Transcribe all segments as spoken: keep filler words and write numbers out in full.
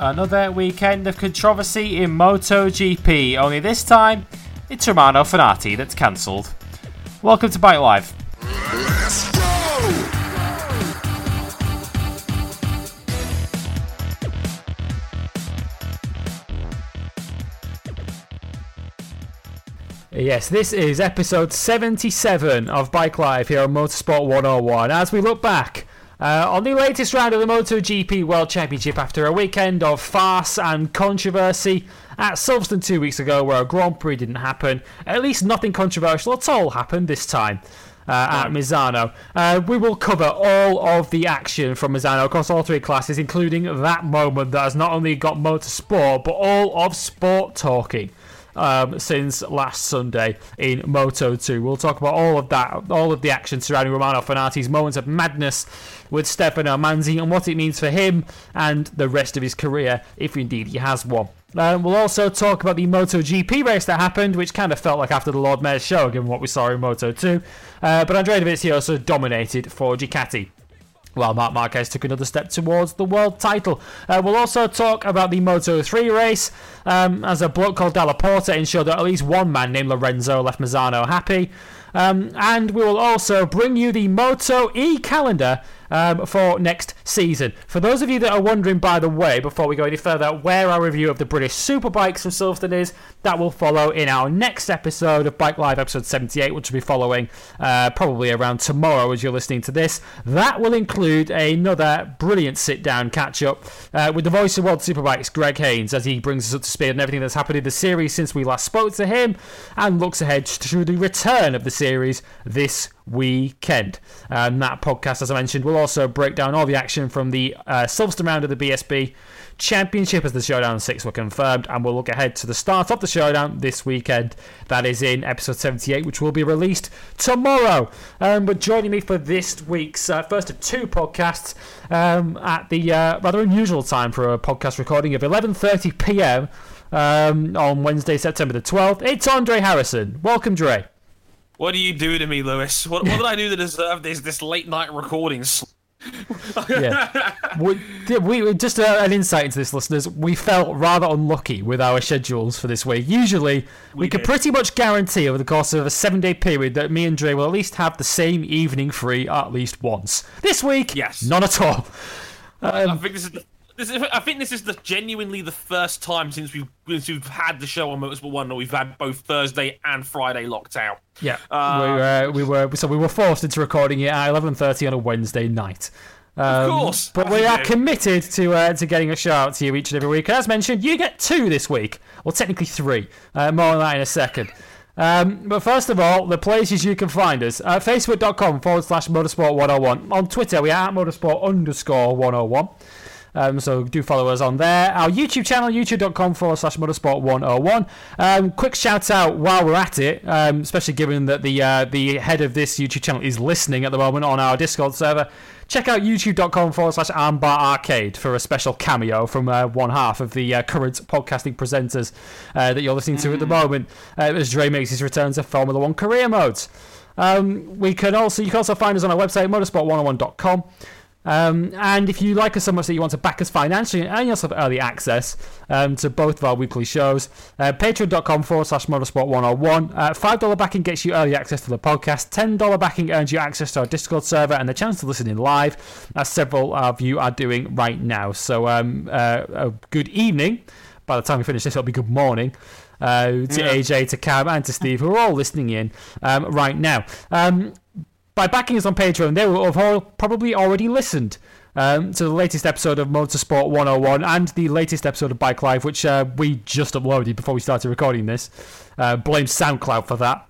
Another weekend of controversy in MotoGP, only this time it's Romano Fenati that's cancelled. Welcome to Bike Live. Let's go! Yes, this is episode seventy-seven of Bike Live here on Motorsport one oh one. As we look back uh, on the latest round of the MotoGP World Championship after a weekend of farce and controversy at Silverstone two weeks ago, where a Grand Prix didn't happen. At least nothing controversial at all happened this time uh, at Misano. Uh, we will cover all of the action from Misano across all three classes, including that moment that has not only got motorsport, but all of sport talking. Um, since last Sunday in Moto two. We'll talk about all of that, all of the action surrounding Romano Fenati's moments of madness with Stefano Manzi and what it means for him and the rest of his career, if indeed he has one. Um, we'll also talk about the MotoGP race that happened, which kind of felt like after the Lord Mayor's show, given what we saw in Moto two. Uh, but Andrea Dovizioso dominated for Ducati, while Marc Marquez took another step towards the world title. Uh, we'll also talk about the Moto three race, um, as a bloke called Dalla Porta ensured that at least one man named Lorenzo left Misano happy. Um, and we will also bring you the Moto E calendar um, for next season. For those of you that are wondering, by the way, before we go any further, where our review of the British Superbikes from Silverstone is, that will follow in our next episode of Bike Live, episode seventy-eight, which will be following uh, probably around tomorrow as you're listening to this. That will include another brilliant sit-down catch-up uh, with the voice of World Superbikes, Greg Haynes, as he brings us up to speed on everything that's happened in the series since we last spoke to him, and looks ahead to the return of the series this weekend. And that podcast, as I mentioned, will also break down all the action from the uh, Silverstone round of the B S B Championship as the Showdown six were confirmed, and we'll look ahead to the start of the Showdown this weekend. That is in episode seventy-eight, which will be released tomorrow. Um, but joining me for this week's uh, first of two podcasts um, at the uh, rather unusual time for a podcast recording of eleven thirty p.m. Um, on Wednesday, September the twelfth, it's Andre Harrison. Welcome, Dre. What do you do to me, Lewis? What, what did I do to deserve this this late night recordings? yeah, we, we just uh, an insight into this, listeners. We felt rather unlucky with our schedules for this week. Usually, we, we could pretty much guarantee over the course of a seven-day period that me and Dre will at least have the same evening free at least once. This week, yes, none at all. Um, I think this is. The- This is, I think this is the genuinely the first time since we've since we've had the show on Motorsport One that we've had both Thursday and Friday locked out. Yeah, um, we, uh, we were so we were forced into recording it at eleven thirty on a Wednesday night. Um, of course, but we are committed to uh, to getting a show out to you each and every week. As mentioned, you get two this week, well technically three. Uh, more on that in a second. Um, but first of all, the places you can find us. Uh, Facebook.com forward slash Motorsport 101. On Twitter, we are at Motorsport underscore 101. Um, so do follow us on there. Our YouTube channel, youtube.com forward slash motorsport 101. Um, quick shout out while we're at it, um, especially given that the uh, the head of this YouTube channel is listening at the moment on our Discord server. Check out youtube.com forward slash armbar arcade for a special cameo from uh, one half of the uh, current podcasting presenters uh, that you're listening to mm. at the moment, uh, as Dre makes his return to Formula One career modes. Um, we can also you can also find us on our website, motorsport one oh one dot com. Um, and if you like us so much that you want to back us financially and you also have early access um, to both of our weekly shows, uh, patreon.com forward slash motorsport 101. Uh, five dollars backing gets you early access to the podcast. ten dollars backing earns you access to our Discord server and the chance to listen in live, as several of you are doing right now. So um, uh, a good evening. By the time we finish this, it'll be good morning. Uh, to yeah. A J, to Cam, and to Steve, who are all listening in um, right now. Um, By backing us on Patreon, they will have all probably already listened um, to the latest episode of Motorsport one oh one and the latest episode of Bike Live, which uh, we just uploaded before we started recording this. Uh, blame SoundCloud for that.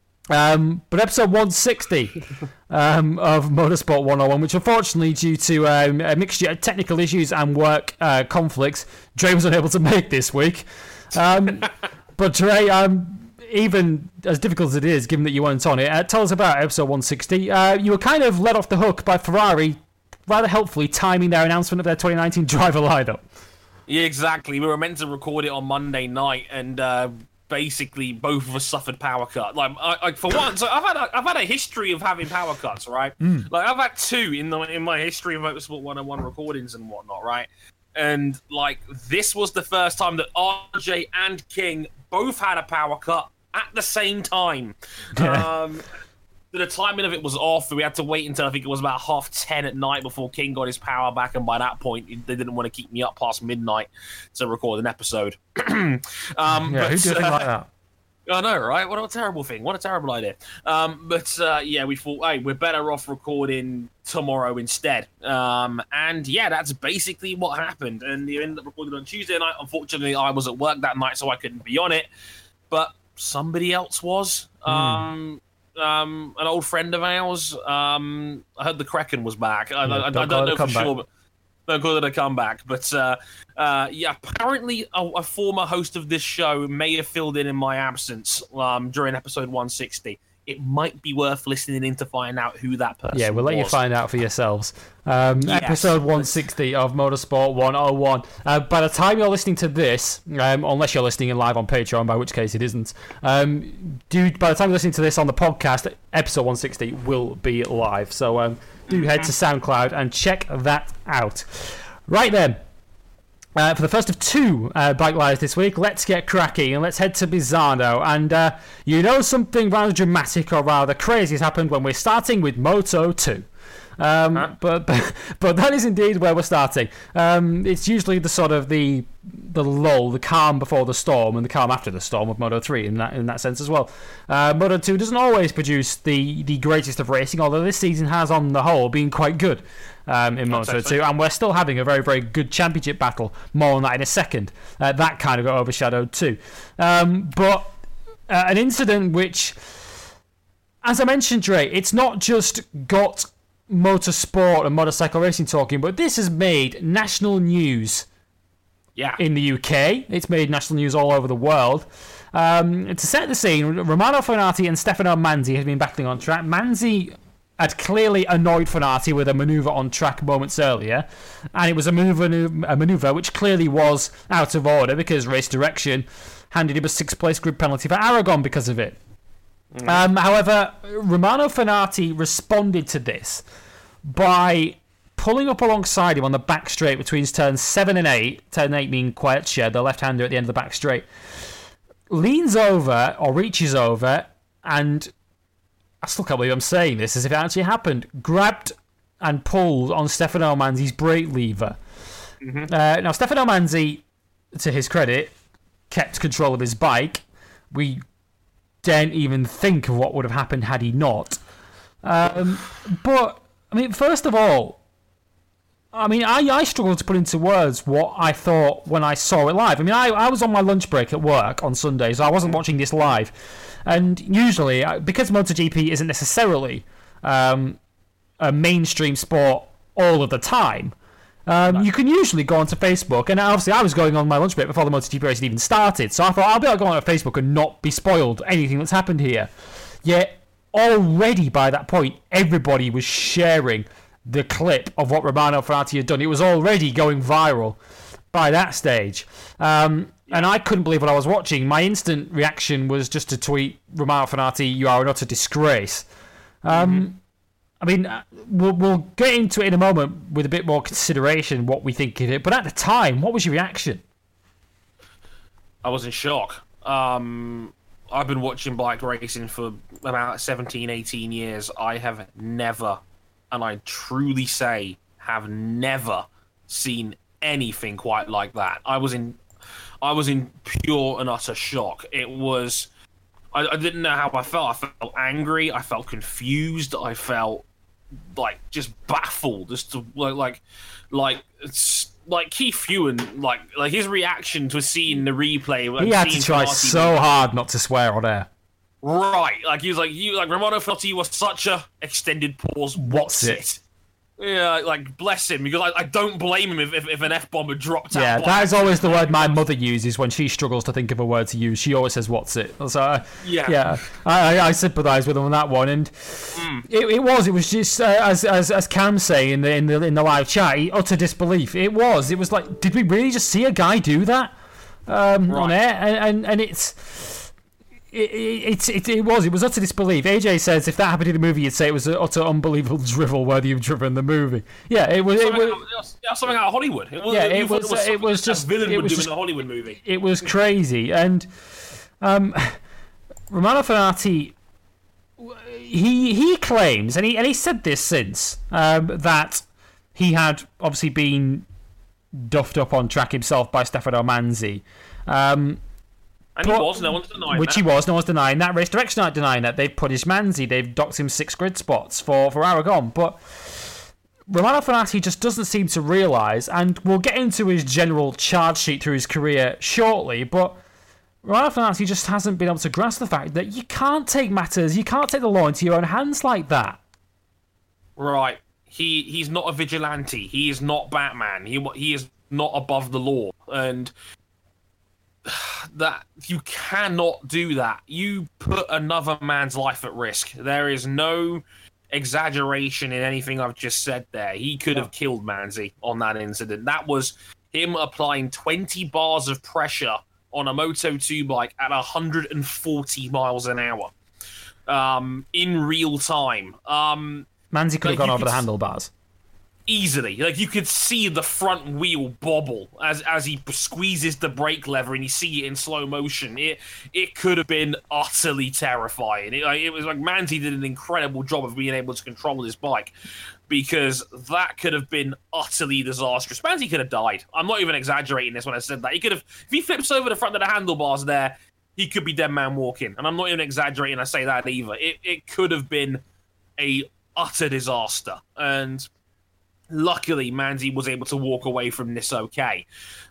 Um, but episode one sixty um, of Motorsport one oh one, which unfortunately, due to um, a mixture of technical issues and work uh, conflicts, Dre was unable to make this week. Um, but Dre... Um, even as difficult as it is, given that you weren't on it, uh, tell us about episode one sixty. Uh, you were kind of let off the hook by Ferrari, rather helpfully timing their announcement of their twenty nineteen driver lineup. Yeah, exactly. We were meant to record it on Monday night, and uh, basically both of us suffered power cut. Like, I, I, for once, I've had a, I've had a history of having power cuts, right? Mm. Like, I've had two in the in my history of Motorsport one oh one recordings and whatnot, right? and like this was the first time that R J and King both had a power cut at the same time. Yeah. Um, the timing of it was off. We had to wait until I think it was about half ten at night before King got his power back, and by that point, they didn't want to keep me up past midnight to record an episode. um, Yeah, but, who do things uh, like that? I know, right? What a terrible thing. What a terrible idea. Um, but uh, yeah, we thought, hey, we're better off recording tomorrow instead. Um, and yeah, that's basically what happened. And we ended up recording on Tuesday night. Unfortunately, I was at work that night, so I couldn't be on it. But somebody else was. Mm. Um, um, an old friend of ours. Um, I heard the Kraken was back. I, Yeah, I, I don't don't call it know a for comeback. sure, but don't call it a comeback. But uh, uh, yeah, apparently a, a former host of this show may have filled in in my absence um, during episode one sixty. It might be worth listening in to find out who that person was. Yeah, we'll let you find out for yourselves. Um, Yes. Episode one sixty of Motorsport one oh one. Uh, by the time you're listening to this, um, unless you're listening in live on Patreon, by which case it isn't, um, do, by the time you're listening to this on the podcast, episode one sixty will be live. So um, do head to SoundCloud and check that out. Right then. Uh, for the first of two uh, Bike Lives this week, let's get cracking and let's head to Misano. And uh, you know something rather dramatic or rather crazy has happened when we're starting with Moto two. Um, Huh? but, but but that is indeed where we're starting. Um, it's usually the sort of the the lull, the calm before the storm, and the calm after the storm of Moto three in that in that sense as well. Uh, Moto two doesn't always produce the the greatest of racing, although this season has, on the whole, been quite good um, in Moto two, and we're still having a very very good championship battle. More on that in a second. Uh, that kind of got overshadowed too. Um, but uh, an incident which, as I mentioned, Dre, it's not just got motorsport and motorcycle racing talking, but this has made national news Yeah. in the U K. It's made national news all over the world. Um, to set the scene, Romano Fenati and Stefano Manzi had been battling on track. Manzi had clearly annoyed Fenati with a manoeuvre on track moments earlier, and it was a manoeuvre, a manoeuvre which clearly was out of order because Race Direction handed him a sixth-place grid penalty for Aragon because of it. Um, however, Romano Fenati responded to this by pulling up alongside him on the back straight between turns seven and eight, turn eight being Quietshed, the left-hander at the end of the back straight, leans over, or reaches over, and I still can't believe I'm saying this as if it actually happened, grabbed and pulled on Stefano Manzi's brake lever. Mm-hmm. Uh, now, Stefano Manzi, to his credit, kept control of his bike. We daren't even think of what would have happened had he not. Um, but, I mean, first of all, I mean, I, I struggled to put into words what I thought when I saw it live. I mean, I, I was on my lunch break at work on Sunday, so I wasn't watching this live. And usually, because MotoGP isn't necessarily um, a mainstream sport all of the time, um, you can usually go onto Facebook, and obviously I was going on my lunch break before the MotoGP race had even started, so I thought I'll be able to go on Facebook and not be spoiled anything that's happened here. Yet, already by that point, everybody was sharing the clip of what Romano Fenati had done. It was already going viral by that stage. Um, and I couldn't believe what I was watching. My instant reaction was just to tweet, Romano Fenati, you are an utter disgrace. Um, mm-hmm. I mean, we'll, we'll get into it in a moment with a bit more consideration, what we think of it. But at the time, what was your reaction? I was in shock. Um, I've been watching bike racing for about seventeen, eighteen years. I have never, and I truly say, have never seen anything quite like that. I was in, I was in pure and utter shock. It was, I, I didn't know how I felt. I felt angry. I felt confused. I felt like just baffled as to like, like, like, it's, like Keith Ewan, like, like his reaction to seeing the replay. Like, He had to seeing try Fenati- so hard not to swear on air. Right, like he was like you, like Romano Fenati was such a extended pause. What's it? Yeah, like bless him, because I, I don't blame him if, if, if an F bomb had dropped out. Yeah, by that is always the accident. word my mother uses when she struggles to think of a word to use. She always says, "What's it?" So, uh, Yeah. yeah, I, I, I sympathise with him on that one. And Mm. it, it was, it was just uh, as as as Cam say in the in the in the live chat, he, utter disbelief. It was, it was like, did we really just see a guy do that um, on Right. air? And, and and it's It, it, it, it was. It was utter disbelief. A J says if that happened in the movie, you'd say it was an utter unbelievable drivel worthy of driven the movie. Yeah, it was. It something, was out, it was yeah, something out of Hollywood. It was, yeah, it was. It was, it was just. A villain it would was do just in a Hollywood movie. It was crazy, and um, Romano Fenati, he he claims, and he and he said this since um, that he had obviously been duffed up on track himself by Stefano Manzi. Um, And he was, no one's denying Which that. he was, no one's denying that. Race Direction aren't denying that. They've punished Manzi. They've docked him six grid spots for, for Aragon. But Romano Fenati just doesn't seem to realise, and we'll get into his general charge sheet through his career shortly, but Romano Fenati just hasn't been able to grasp the fact that you can't take matters, you can't take the law into your own hands like that. Right. He He's not a vigilante. He is not Batman. He He is not above the law. And... that you cannot do that. You put another man's life at risk. There is no exaggeration in anything I've just said there. He could have killed Manzi on that incident. That was him applying twenty bars of pressure on a Moto two bike at one hundred forty miles an hour um, in real time. Um, Manzi could have like gone over could the handlebars. Easily, like you could see the front wheel bobble as as he squeezes the brake lever, and you see it in slow motion. It it could have been utterly terrifying. It, like, it was like Manzi did an incredible job of being able to control his bike, because that could have been utterly disastrous. Manzi could have died. I'm not even exaggerating this when I said that. He could have, if he flips over the front of the handlebars there, he could be dead man walking. And I'm not even exaggerating. I say that either. It it could have been a utter disaster. And luckily, Manzi was able to walk away from this okay.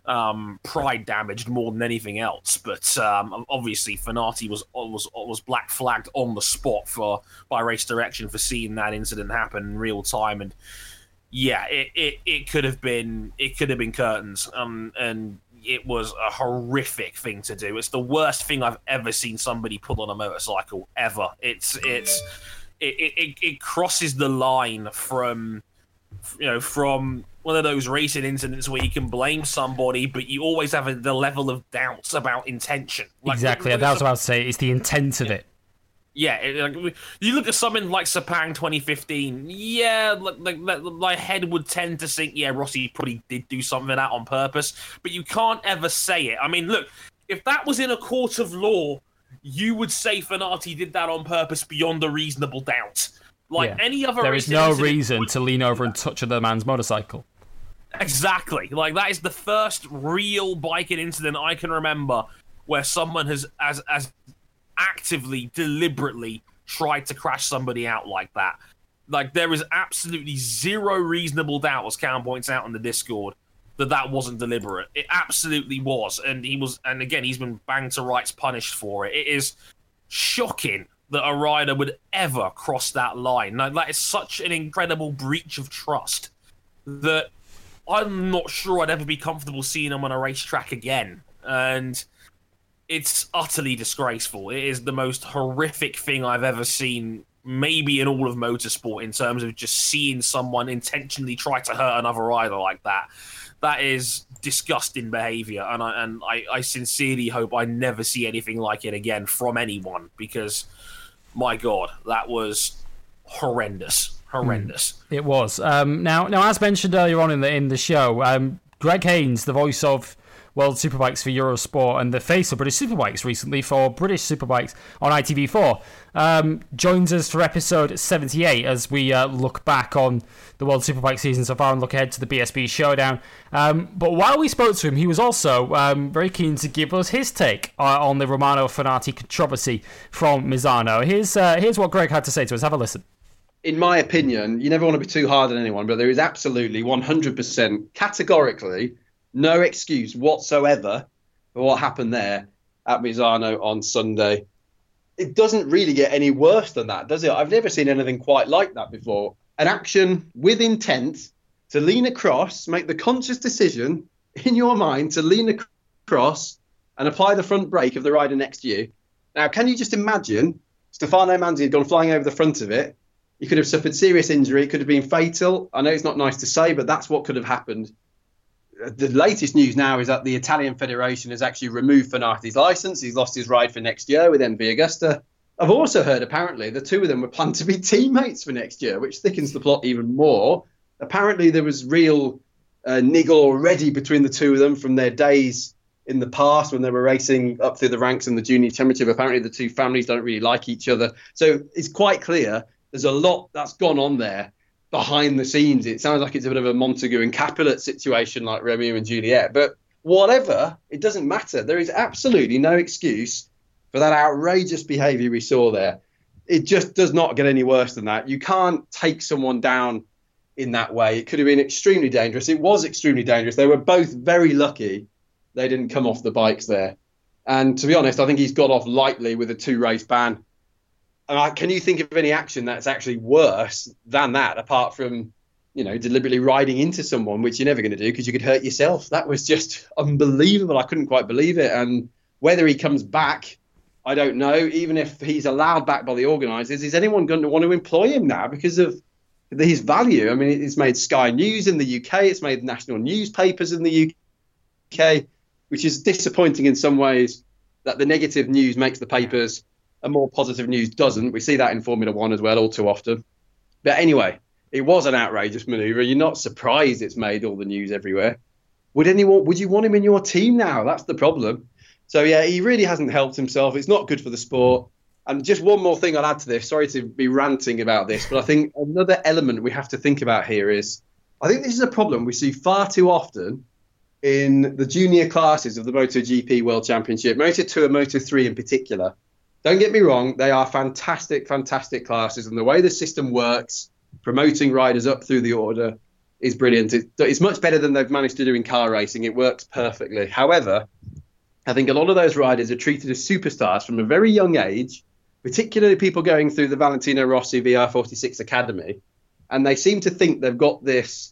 Um, pride damaged more than anything else, but um, obviously Fenati was was was black flagged on the spot for by Race Direction for seeing that incident happen in real time, and yeah, it, it, it could have been it could have been curtains, um, and it was a horrific thing to do. It's the worst thing I've ever seen somebody pull on a motorcycle ever. It's it's it it, it crosses the line from. You know, from one of those racing incidents where you can blame somebody, but you always have a, the level of doubts about intention. Like, Exactly, that was what I was saying. It's the intent of it. Yeah, it, like, you look at something like Sepang twenty fifteen. Yeah, like, like my head would tend to think, yeah, Rossi probably did do something like that on purpose, but you can't ever say it. I mean, look, if that was in a court of law, you would say Fenati did that on purpose beyond a reasonable doubt. Like Yeah. any other, There is no incident reason would- to lean over and touch another man's motorcycle. Exactly. Like that is the first real biking incident I can remember where someone has as as actively, deliberately tried to crash somebody out like that. Like there is absolutely zero reasonable doubt, as Cam points out in the Discord, that that wasn't deliberate. It absolutely was, and he was. And again, he's been banged to rights, punished for it. It is shocking that a rider would ever cross that line. Like, that is such an incredible breach of trust that I'm not sure I'd ever be comfortable seeing him on a racetrack again. And it's utterly disgraceful. It is the most horrific thing I've ever seen, maybe in all of motorsport, in terms of just seeing someone intentionally try to hurt another rider like that. That is disgusting behaviour, and I and I, I sincerely hope I never see anything like it again from anyone, because, my God, that was horrendous, horrendous. It was. Um, now, now, as mentioned earlier on in the in the show, um, Greg Haynes, the voice of World Superbikes for Eurosport and the face of British Superbikes recently for British Superbikes on I T V four, um, joins us for episode seventy-eight as we uh, look back on the World Superbike season so far and look ahead to the B S B Showdown. Um, but while we spoke to him, he was also um, very keen to give us his take uh, on the Romano Fenati controversy from Misano. Here's, uh, here's what Greg had to say to us. Have a listen. In my opinion, you never want to be too hard on anyone, but there is absolutely one hundred percent categorically no excuse whatsoever for what happened there at Misano on Sunday. It doesn't really get any worse than that, does it? I've never seen anything quite like that before. An action with intent to lean across, make the conscious decision in your mind to lean across and apply the front brake of the rider next to you. Now, can you just imagine Stefano Manzi had gone flying over the front of it? He could have suffered serious injury. It could have been fatal. I know it's not nice to say, but that's what could have happened. the latest news now is that the Italian Federation has actually removed Fanati's license. He's lost his ride for next year with M V Agusta. I've also heard, apparently, the two of them were planned to be teammates for next year, which thickens the plot even more. Apparently, there was real uh, niggle already between the two of them from their days in the past when they were racing up through the ranks in the junior championship. Apparently, the two families don't really like each other. So it's quite clear there's a lot that's gone on there behind the scenes. It sounds like it's a bit of a Montagu and Capulet situation like Romeo and Juliet. But whatever, it doesn't matter. There is absolutely no excuse for that outrageous behaviour we saw there. It just does not get any worse than that. You can't take someone down in that way. It could have been extremely dangerous. It was extremely dangerous. They were both very lucky they didn't come off the bikes there. And to be honest, I think he's got off lightly with a two-race ban. And I, can you think of any action that's actually worse than that, apart from, you know, deliberately riding into someone, which you're never going to do because you could hurt yourself? That was just unbelievable. I couldn't quite believe it. And whether he comes back, I don't know. Even if he's allowed back by the organisers, is anyone going to want to employ him now because of his value? I mean, it's made Sky News in the U K. It's made national newspapers in the U K, which is disappointing in some ways that the negative news makes the papers and more positive news doesn't. We see that in Formula One as well all too often. But anyway, it was an outrageous manoeuvre. You're not surprised it's made all the news everywhere. Would anyone? Would you want him in your team now? That's the problem. So, yeah, he really hasn't helped himself. It's not good for the sport. And just one more thing I'll add to this. Sorry to be ranting about this, but I think another element we have to think about here is I think this is a problem we see far too often in the junior classes of the MotoGP World Championship, Moto two and Moto three in particular. Don't get me wrong, they are fantastic, fantastic classes, and the way the system works, promoting riders up through the order, is brilliant. It, it's much better than they've managed to do in car racing. It works perfectly. However, I think a lot of those riders are treated as superstars from a very young age, particularly people going through the Valentino Rossi V R forty-six Academy, and they seem to think they've got this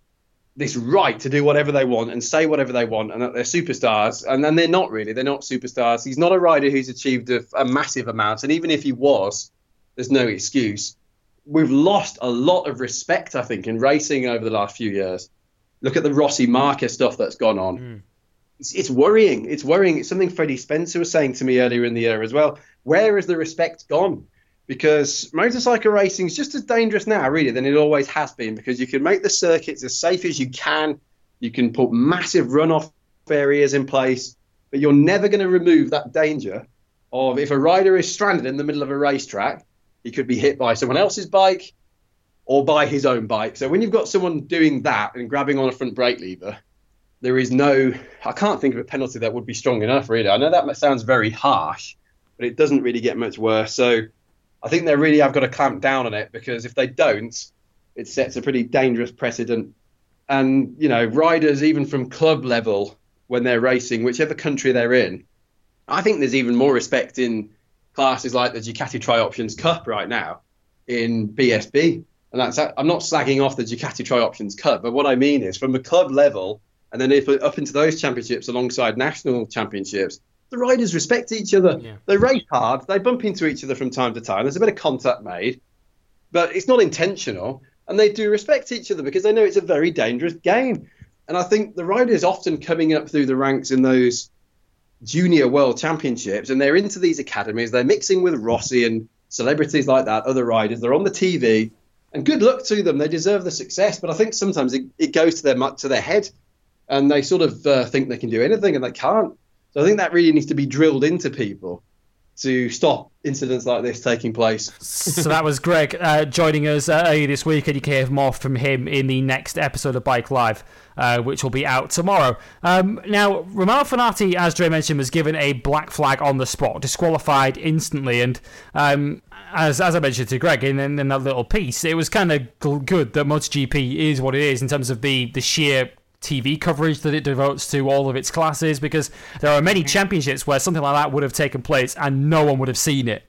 this right to do whatever they want and say whatever they want and that they're superstars. And then they're not really. They're not superstars. He's not a rider who's achieved a, a massive amount. And even if he was, there's no excuse. We've lost a lot of respect, I think, in racing over the last few years. Look at the Rossi Marquez stuff that's gone on. Mm. It's, it's worrying. It's worrying. It's something Freddie Spencer was saying to me earlier in the year as well. Where has the respect gone? Because motorcycle racing is just as dangerous now, really, than it always has been, because you can make the circuits as safe as you can. You can put massive runoff areas in place, but you're never going to remove that danger of if a rider is stranded in the middle of a racetrack, he could be hit by someone else's bike or by his own bike. So when you've got someone doing that and grabbing on a front brake lever, there is no, I can't think of a penalty that would be strong enough, really. I know that sounds very harsh, but it doesn't really get much worse. So I think they really have got to clamp down on it, because if they don't, it sets a pretty dangerous precedent. And, you know, riders, even from club level, when they're racing, whichever country they're in, I think there's even more respect in classes like the Ducati Tri-Options Cup right now in B S B. And that's, I'm not slagging off the Ducati Tri-Options Cup, but what I mean is from the club level, and then if up into those championships alongside national championships, the riders respect each other. Yeah. They race hard. They bump into each other from time to time. There's a bit of contact made, but it's not intentional. And they do respect each other because they know it's a very dangerous game. And I think the riders often coming up through the ranks in those junior world championships, and they're into these academies, they're mixing with Rossi and celebrities like that, other riders, they're on the T V, and good luck to them. They deserve the success. But I think sometimes it, it goes to their, to their head, and they sort of uh, think they can do anything, and they can't. So I think that really needs to be drilled into people to stop incidents like this taking place. So that was Greg uh, joining us uh, earlier this week, and you can hear more from him in the next episode of Bike Live, uh, which will be out tomorrow. Um, now, Romano Fenati, as Dre mentioned, was given a black flag on the spot, disqualified instantly, and um, as as I mentioned to Greg in, in, in that little piece, it was kind of good that MotoGP is what it is in terms of the, the sheer T V coverage that it devotes to all of its classes, because there are many championships where something like that would have taken place and no one would have seen it.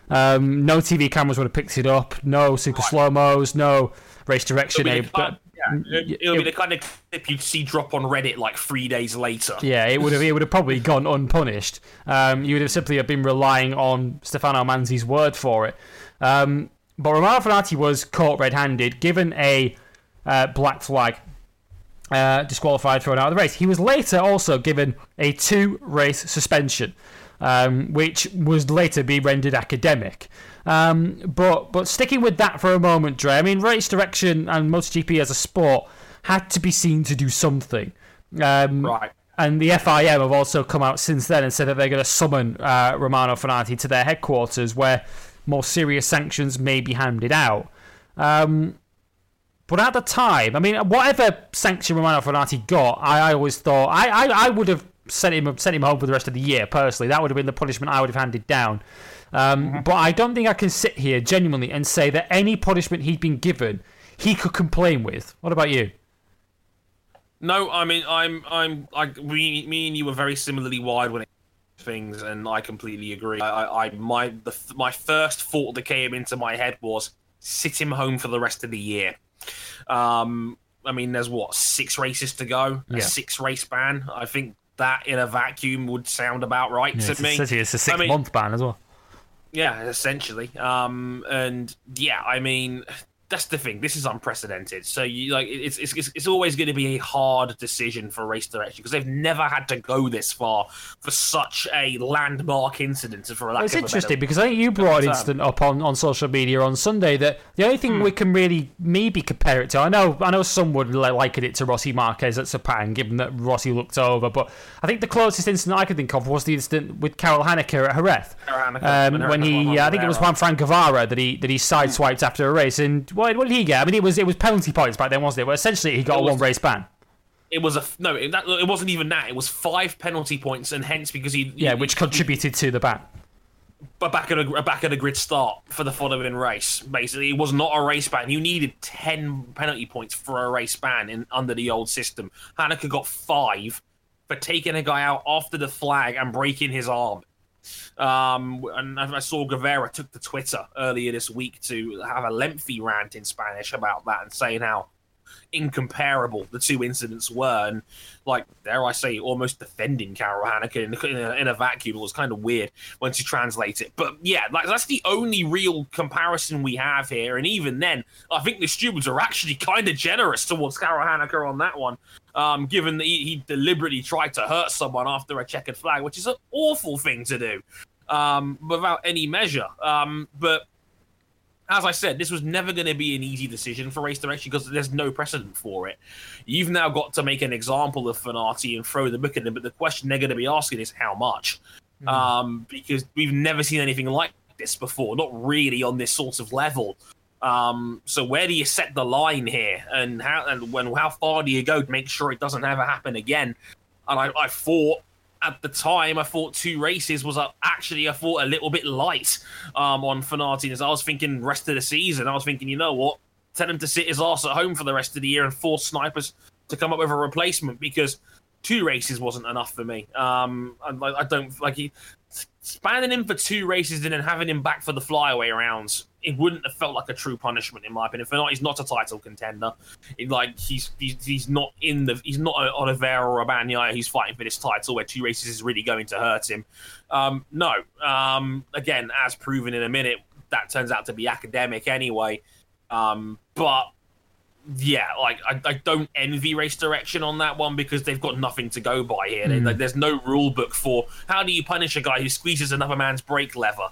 Um, no T V cameras would have picked it up, no super slow-mos, no race direction. It'll be, the kind, yeah, it'll be the kind of clip you'd see drop on Reddit like three days later. Yeah, it would have it would have probably gone unpunished. Um, you would have simply been relying on Stefano Manzi's word for it. Um, but Romano Fenati was caught red-handed, given a uh, black flag. uh, disqualified, thrown out of the race. He was later also given a two-race suspension, um, which was later be rendered academic. Um, but but sticking with that for a moment, Dre, I mean, race direction and MotoGP as a sport had to be seen to do something. Um, right. And the F I M have also come out since then and said that they're going to summon uh, Romano Fenati to their headquarters where more serious sanctions may be handed out. Um, but at the time, I mean, whatever sanction Romano Fenati got, I, I always thought I, I, I would have sent him sent him home for the rest of the year. Personally, that would have been the punishment I would have handed down. Um, mm-hmm. But I don't think I can sit here genuinely and say that any punishment he'd been given, he could complain with. What about you? No, I mean, I'm, I'm, I, we, me and you were very similarly wired when it things, and I completely agree. I, I, my, the, my first thought that came into my head was sit him home for the rest of the year. Um, I mean, there's what, six races to go, a yeah. six race ban. I think that in a vacuum would sound about right yeah, to it's me. A, it's a six I mean, month ban as well. Yeah, essentially. Um, and yeah, I mean, that's the thing. This is unprecedented. So you like it's it's it's always going to be a hard decision for race direction because they've never had to go this far for such a landmark incident. For lack well, it's of interesting a better because I think you brought an term. incident up on, on social media on Sunday that the only thing hmm. we can really maybe compare it to. I know I know some would liken it to Rossi Marquez at Sepang, given that Rossi looked over, but I think the closest incident I could think of was the incident with Karel Haneke at Jerez, um, when, when he uh, I think it was Juan Fran Guevara that he that he sideswiped hmm. after a race and. What, what did he get? I mean, it was it was penalty points back then, wasn't it? Well, essentially, he got it a was, one race ban. It was a no. It, that, it wasn't even that. It was five penalty points, and hence because he, he yeah, which contributed he, to the ban. But back at a back at a grid start for the following race. Basically, it was not a race ban. You needed ten penalty points for a race ban in under the old system. Haneke got five for taking a guy out after the flag and breaking his arm. Um, and I saw Guevara took to Twitter earlier this week to have a lengthy rant in Spanish about that and saying how incomparable the two incidents were, and like dare I say, almost defending Karel Haneke in, in, a, in a vacuum. It was kind of weird once you translate it, but yeah, like that's the only real comparison we have here. And even then, I think the stewards are actually kind of generous towards Karel Haneke on that one. Um, given that he, he deliberately tried to hurt someone after a checkered flag, which is an awful thing to do, um, without any measure. Um, but as I said, this was never going to be an easy decision for race direction because there's no precedent for it. You've now got to make an example of Fenati and throw the book at him, but the question they're going to be asking is how much? Mm. Um, because we've never seen anything like this before, not really on this sort of level. Um, so where do you set the line here, and how and when how far do you go to make sure it doesn't ever happen again? And I, I thought at the time, I thought two races was a, actually I thought a little bit light um, on Fenati. As I was thinking rest of the season, I was thinking, you know what, tell him to sit his arse at home for the rest of the year and force snipers to come up with a replacement because two races wasn't enough for me. Um, I, I don't like he spanning him for two races and then having him back for the flyaway rounds. It wouldn't have felt like a true punishment, in my opinion. Fenati, he's not a title contender. It, like he's, he's he's not in the he's not on Oliveira or a Bagnaia who's fighting for this title where two races is really going to hurt him. Um, no, um, again, as proven in a minute, that turns out to be academic anyway. Um, but yeah, like I, I don't envy race direction on that one because they've got nothing to go by here. Mm. Like, there's no rule book for how do you punish a guy who squeezes another man's brake lever.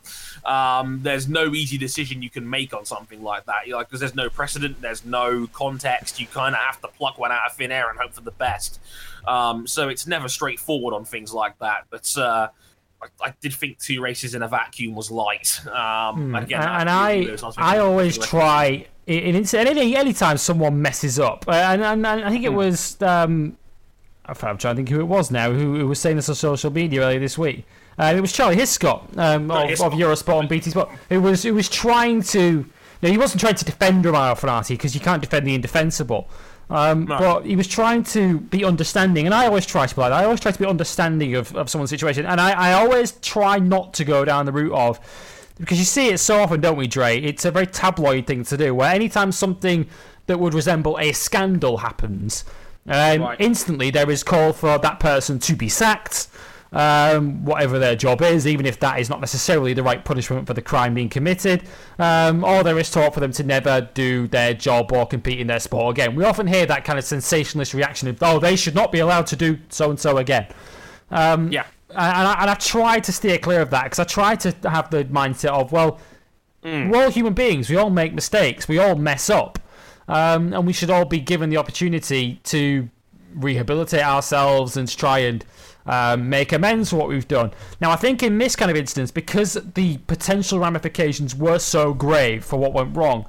Um, there's no easy decision you can make on something like that. You're like, because there's no precedent, there's no context. You kind of have to pluck one out of thin air and hope for the best. Um, so it's never straightforward on things like that. But uh, I, I did think two races in a vacuum was light. Um, mm. again, and I, I, I always try. In, in, any anytime someone messes up, uh, and, and, and I think it was um, I'm trying to think who it was now who, who was saying this on social media earlier this week. Uh, it was Charlie Hiscott um, of, Hiscott. of Eurosport and B T Sport, who was who was trying to. No, he wasn't trying to defend Romano Fenati because you can't defend the indefensible. Um, no. But he was trying to be understanding, and I always try to be like that. I always try to be understanding of, of someone's situation, and I, I always try not to go down the route of. Because you see it so often, don't we, Dre? It's a very tabloid thing to do, where anytime something that would resemble a scandal happens, um, right. instantly there is call for that person to be sacked, um, whatever their job is, even if that is not necessarily the right punishment for the crime being committed, um, or there is talk for them to never do their job or compete in their sport again. We often hear that kind of sensationalist reaction of, oh, they should not be allowed to do so-and-so again. Um, Yeah. And I, and I try to steer clear of that, because I try to have the mindset of, well, mm. we're all human beings, we all make mistakes, we all mess up, um, and we should all be given the opportunity to rehabilitate ourselves and to try and um, make amends for what we've done. Now, I think in this kind of instance, because the potential ramifications were so grave for what went wrong,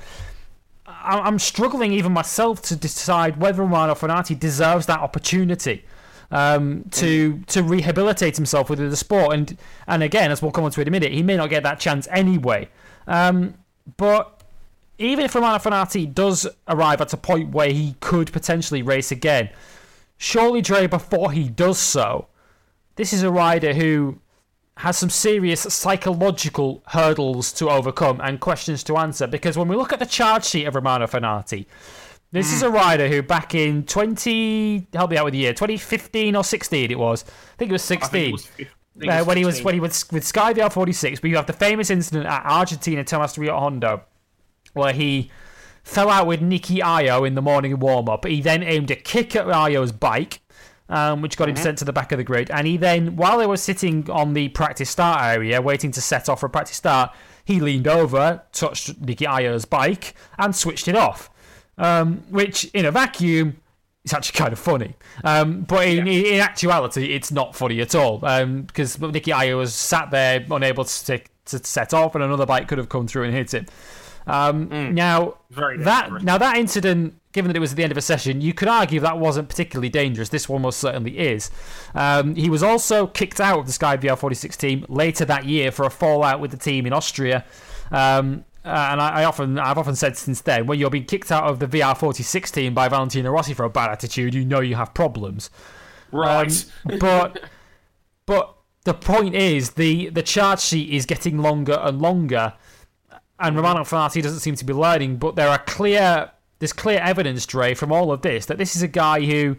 I- I'm struggling even myself to decide whether Romano Fenati deserves that opportunity um, to to rehabilitate himself within the sport. And and again, as we'll come on to in a minute, he may not get that chance anyway. Um, but even if Romano Fenati does arrive at a point where he could potentially race again, surely, Dre, before he does so, this is a rider who has some serious psychological hurdles to overcome and questions to answer. Because when we look at the charge sheet of Romano Fenati, this mm. is a rider who back in twenty, help me out with the year, twenty fifteen or sixteen it was. I think it was sixteen. Uh, when he was when he was with Sky V R forty-six, but you have the famous incident at Argentina Tomas Rio Hondo, where he fell out with Nicky Ayo in the morning warm-up. He then aimed a kick at Ayo's bike, um, which got him mm-hmm. sent to the back of the grid. And he then, while they were sitting on the practice start area, waiting to set off for a practice start, he leaned over, touched Nicky Ayo's bike, and switched it off. Um, which, in a vacuum, is actually kind of funny. Um, but in, yeah. in actuality, it's not funny at all. Um, because Nicky Ayo was sat there, unable to, stick, to set off, and another bike could have come through and hit him. Um, mm. Now Very that now that incident, given that it was at the end of a session, you could argue that wasn't particularly dangerous. This one most certainly is. Um, he was also kicked out of the Sky V R forty-six team later that year for a fallout with the team in Austria. Um, uh, and I, I often, I've often said since then, when you're being kicked out of the V R forty-six team by Valentino Rossi for a bad attitude, you know you have problems. Right. Um, but but the point is, the the charge sheet is getting longer and longer. And Romano Fenati doesn't seem to be learning, but there are clear, there's clear evidence, Dre, from all of this, that this is a guy who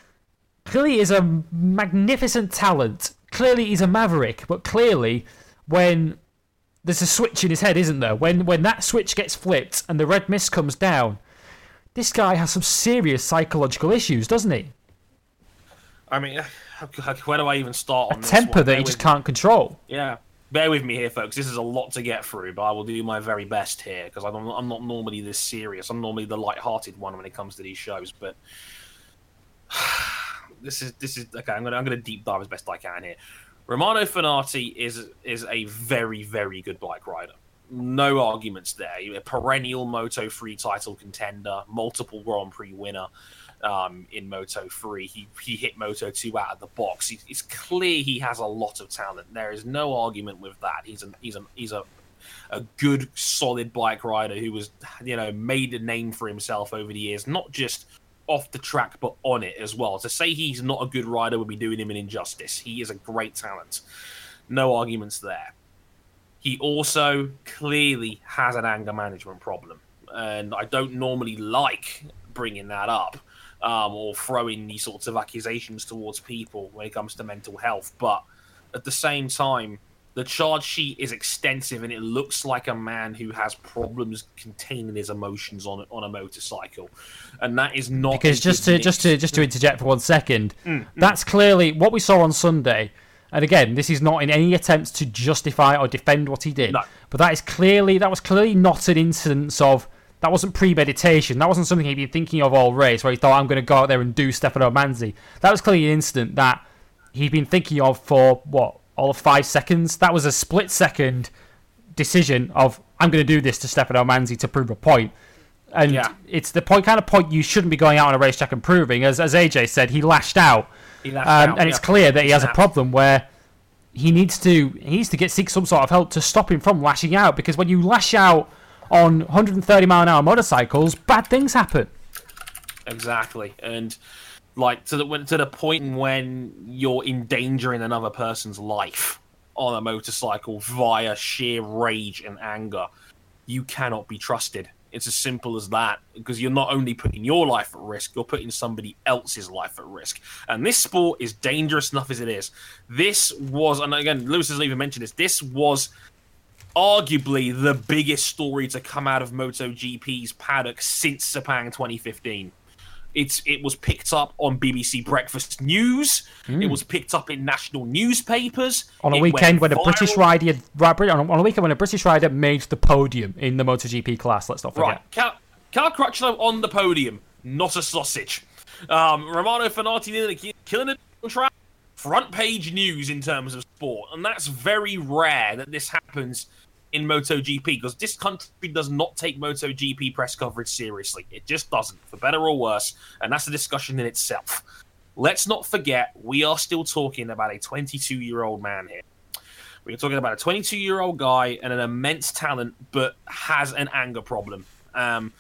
clearly is a magnificent talent. Clearly he's a maverick, but clearly when there's a switch in his head, isn't there? When when that switch gets flipped and the red mist comes down, this guy has some serious psychological issues, doesn't he? I mean, where do I even start on a this temper one? that he just can't control. Yeah. Bear with me here, folks. This is a lot to get through, but I will do my very best here because I'm not normally this serious. I'm normally the light-hearted one when it comes to these shows. But this is this is okay. I'm gonna I'm gonna deep dive as best I can here. Romano Fenati is is a very very good bike rider. No arguments there. A perennial Moto three title contender, multiple Grand Prix winner. Um, in Moto three, he he hit Moto two out of the box. He, it's clear he has a lot of talent. There is no argument with that. He's an he's a he's a a good, solid bike rider who was, you know, made a name for himself over the years, not just off the track but on it as well. To say he's not a good rider would be doing him an injustice. He is a great talent. No arguments there. He also clearly has an anger management problem, and I don't normally like bringing that up. Um, or throwing these sorts of accusations towards people when it comes to mental health. But at the same time, the charge sheet is extensive and it looks like a man who has problems containing his emotions on on a motorcycle. And that is not... Because just to, just to just to interject for one second, mm, that's mm. clearly what we saw on Sunday. And again, this is not in any attempts to justify or defend what he did. No. But that is clearly that was clearly not an instance of... That wasn't premeditation. That wasn't something he'd been thinking of all race, where he thought, I'm going to go out there and do Stefano Manzi. That was clearly an incident that he'd been thinking of for, what, all of five seconds? That was a split-second decision of, I'm going to do this to Stefano Manzi to prove a point. And yeah. it's the point, kind of point you shouldn't be going out on a racetrack and proving. As as A J said, he lashed out. He lashed um, out and yeah. it's clear that he has a problem where he needs to he needs to get seek some sort of help to stop him from lashing out. Because when you lash out on one hundred thirty mile an hour motorcycles, bad things happen. Exactly, and like to the to the point when you're endangering another person's life on a motorcycle via sheer rage and anger, you cannot be trusted. It's as simple as that, because you're not only putting your life at risk, you're putting somebody else's life at risk. And this sport is dangerous enough as it is. This was, and again, Lewis hasn't even mentioned this, this was arguably the biggest story to come out of MotoGP's paddock since Sepang twenty fifteen. It's It was picked up on B B C Breakfast News. Mm. It was picked up in national newspapers. On a it weekend when viral. a British rider, on a weekend when a British rider made the podium in the MotoGP class. Let's not forget. Right, Cal, Cal Crutchlow on the podium, not a sausage. Um, Romano Fenati nearly killing it on track. Front page news in terms of sport, and that's very rare that this happens in MotoGP, because this country does not take MotoGP press coverage seriously. It just doesn't, for better or worse, and that's a discussion in itself. Let's not forget, we are still talking about a twenty-two-year-old man here. We're talking about a twenty-two-year-old guy and an immense talent, but has an anger problem. Um,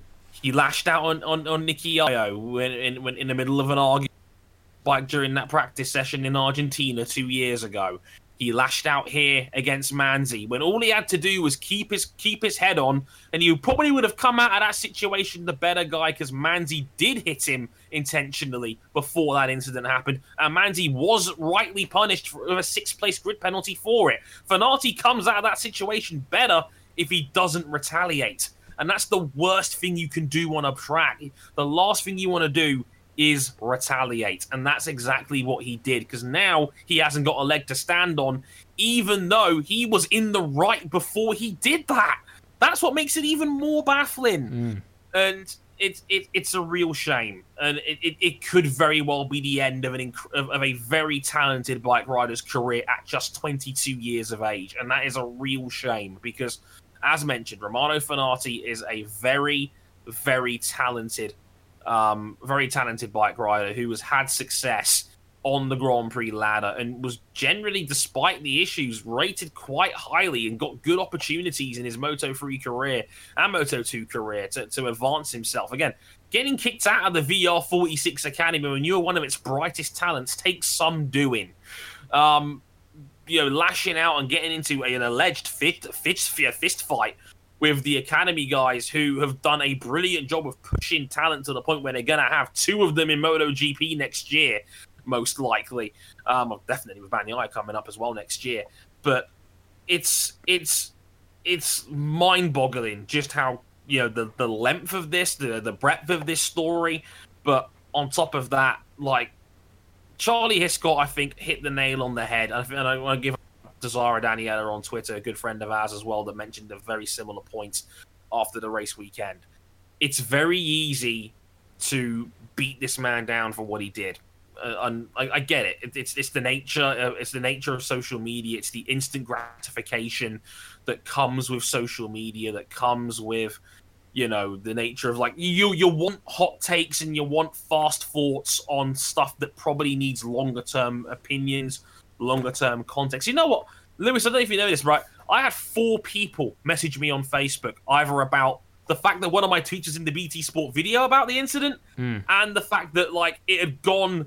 he lashed out on, on, on Nicky Io when in, when in the middle of an argument like during that practice session in Argentina two years ago. He lashed out here against Manzi when all he had to do was keep his keep his head on, and he probably would have come out of that situation the better guy, because Manzi did hit him intentionally before that incident happened, and Manzi was rightly punished for a sixth-place grid penalty for it. Fenati comes out of that situation better if he doesn't retaliate, and that's the worst thing you can do on a track. The last thing you want to do is retaliate, and that's exactly what he did, because now he hasn't got a leg to stand on, even though he was in the right before he did that. That's what makes it even more baffling. Mm. And it's it, it's a real shame, and it, it, it could very well be the end of an inc- of, of a very talented bike rider's career at just twenty-two years of age, and that is a real shame, because, as mentioned, Romano Fenati is a very, very talented Um, very talented bike rider who has had success on the Grand Prix ladder and was generally, despite the issues, rated quite highly and got good opportunities in his Moto three career and Moto two career to, to advance himself. Again, getting kicked out of the V R forty-six Academy when you're one of its brightest talents takes some doing. Um, you know, lashing out and getting into an alleged fist, fist, fist fight with the Academy guys who have done a brilliant job of pushing talent to the point where they're going to have two of them in MotoGP next year, most likely. Um, definitely with Bagnaia coming up as well next year. But it's it's it's mind-boggling just how, you know, the, the length of this, the, the breadth of this story. But on top of that, like, Charlie Hiscott, I think, hit the nail on the head. And I want to give to Zara Daniela on Twitter, a good friend of ours as well, that mentioned a very similar point after the race weekend. It's very easy to beat this man down for what he did. Uh, and I, I get it. it. It's it's the nature. Uh, it's the nature of social media. It's the instant gratification that comes with social media. That comes with, you know, the nature of, like, you you want hot takes and you want fast thoughts on stuff that probably needs longer term opinions, longer term context. You know what, Lewis, I don't know if you know this, right? I had four people message me on Facebook, either about the fact that one of my tweets in the B T Sport video about the incident, mm. and the fact that, like, it had gone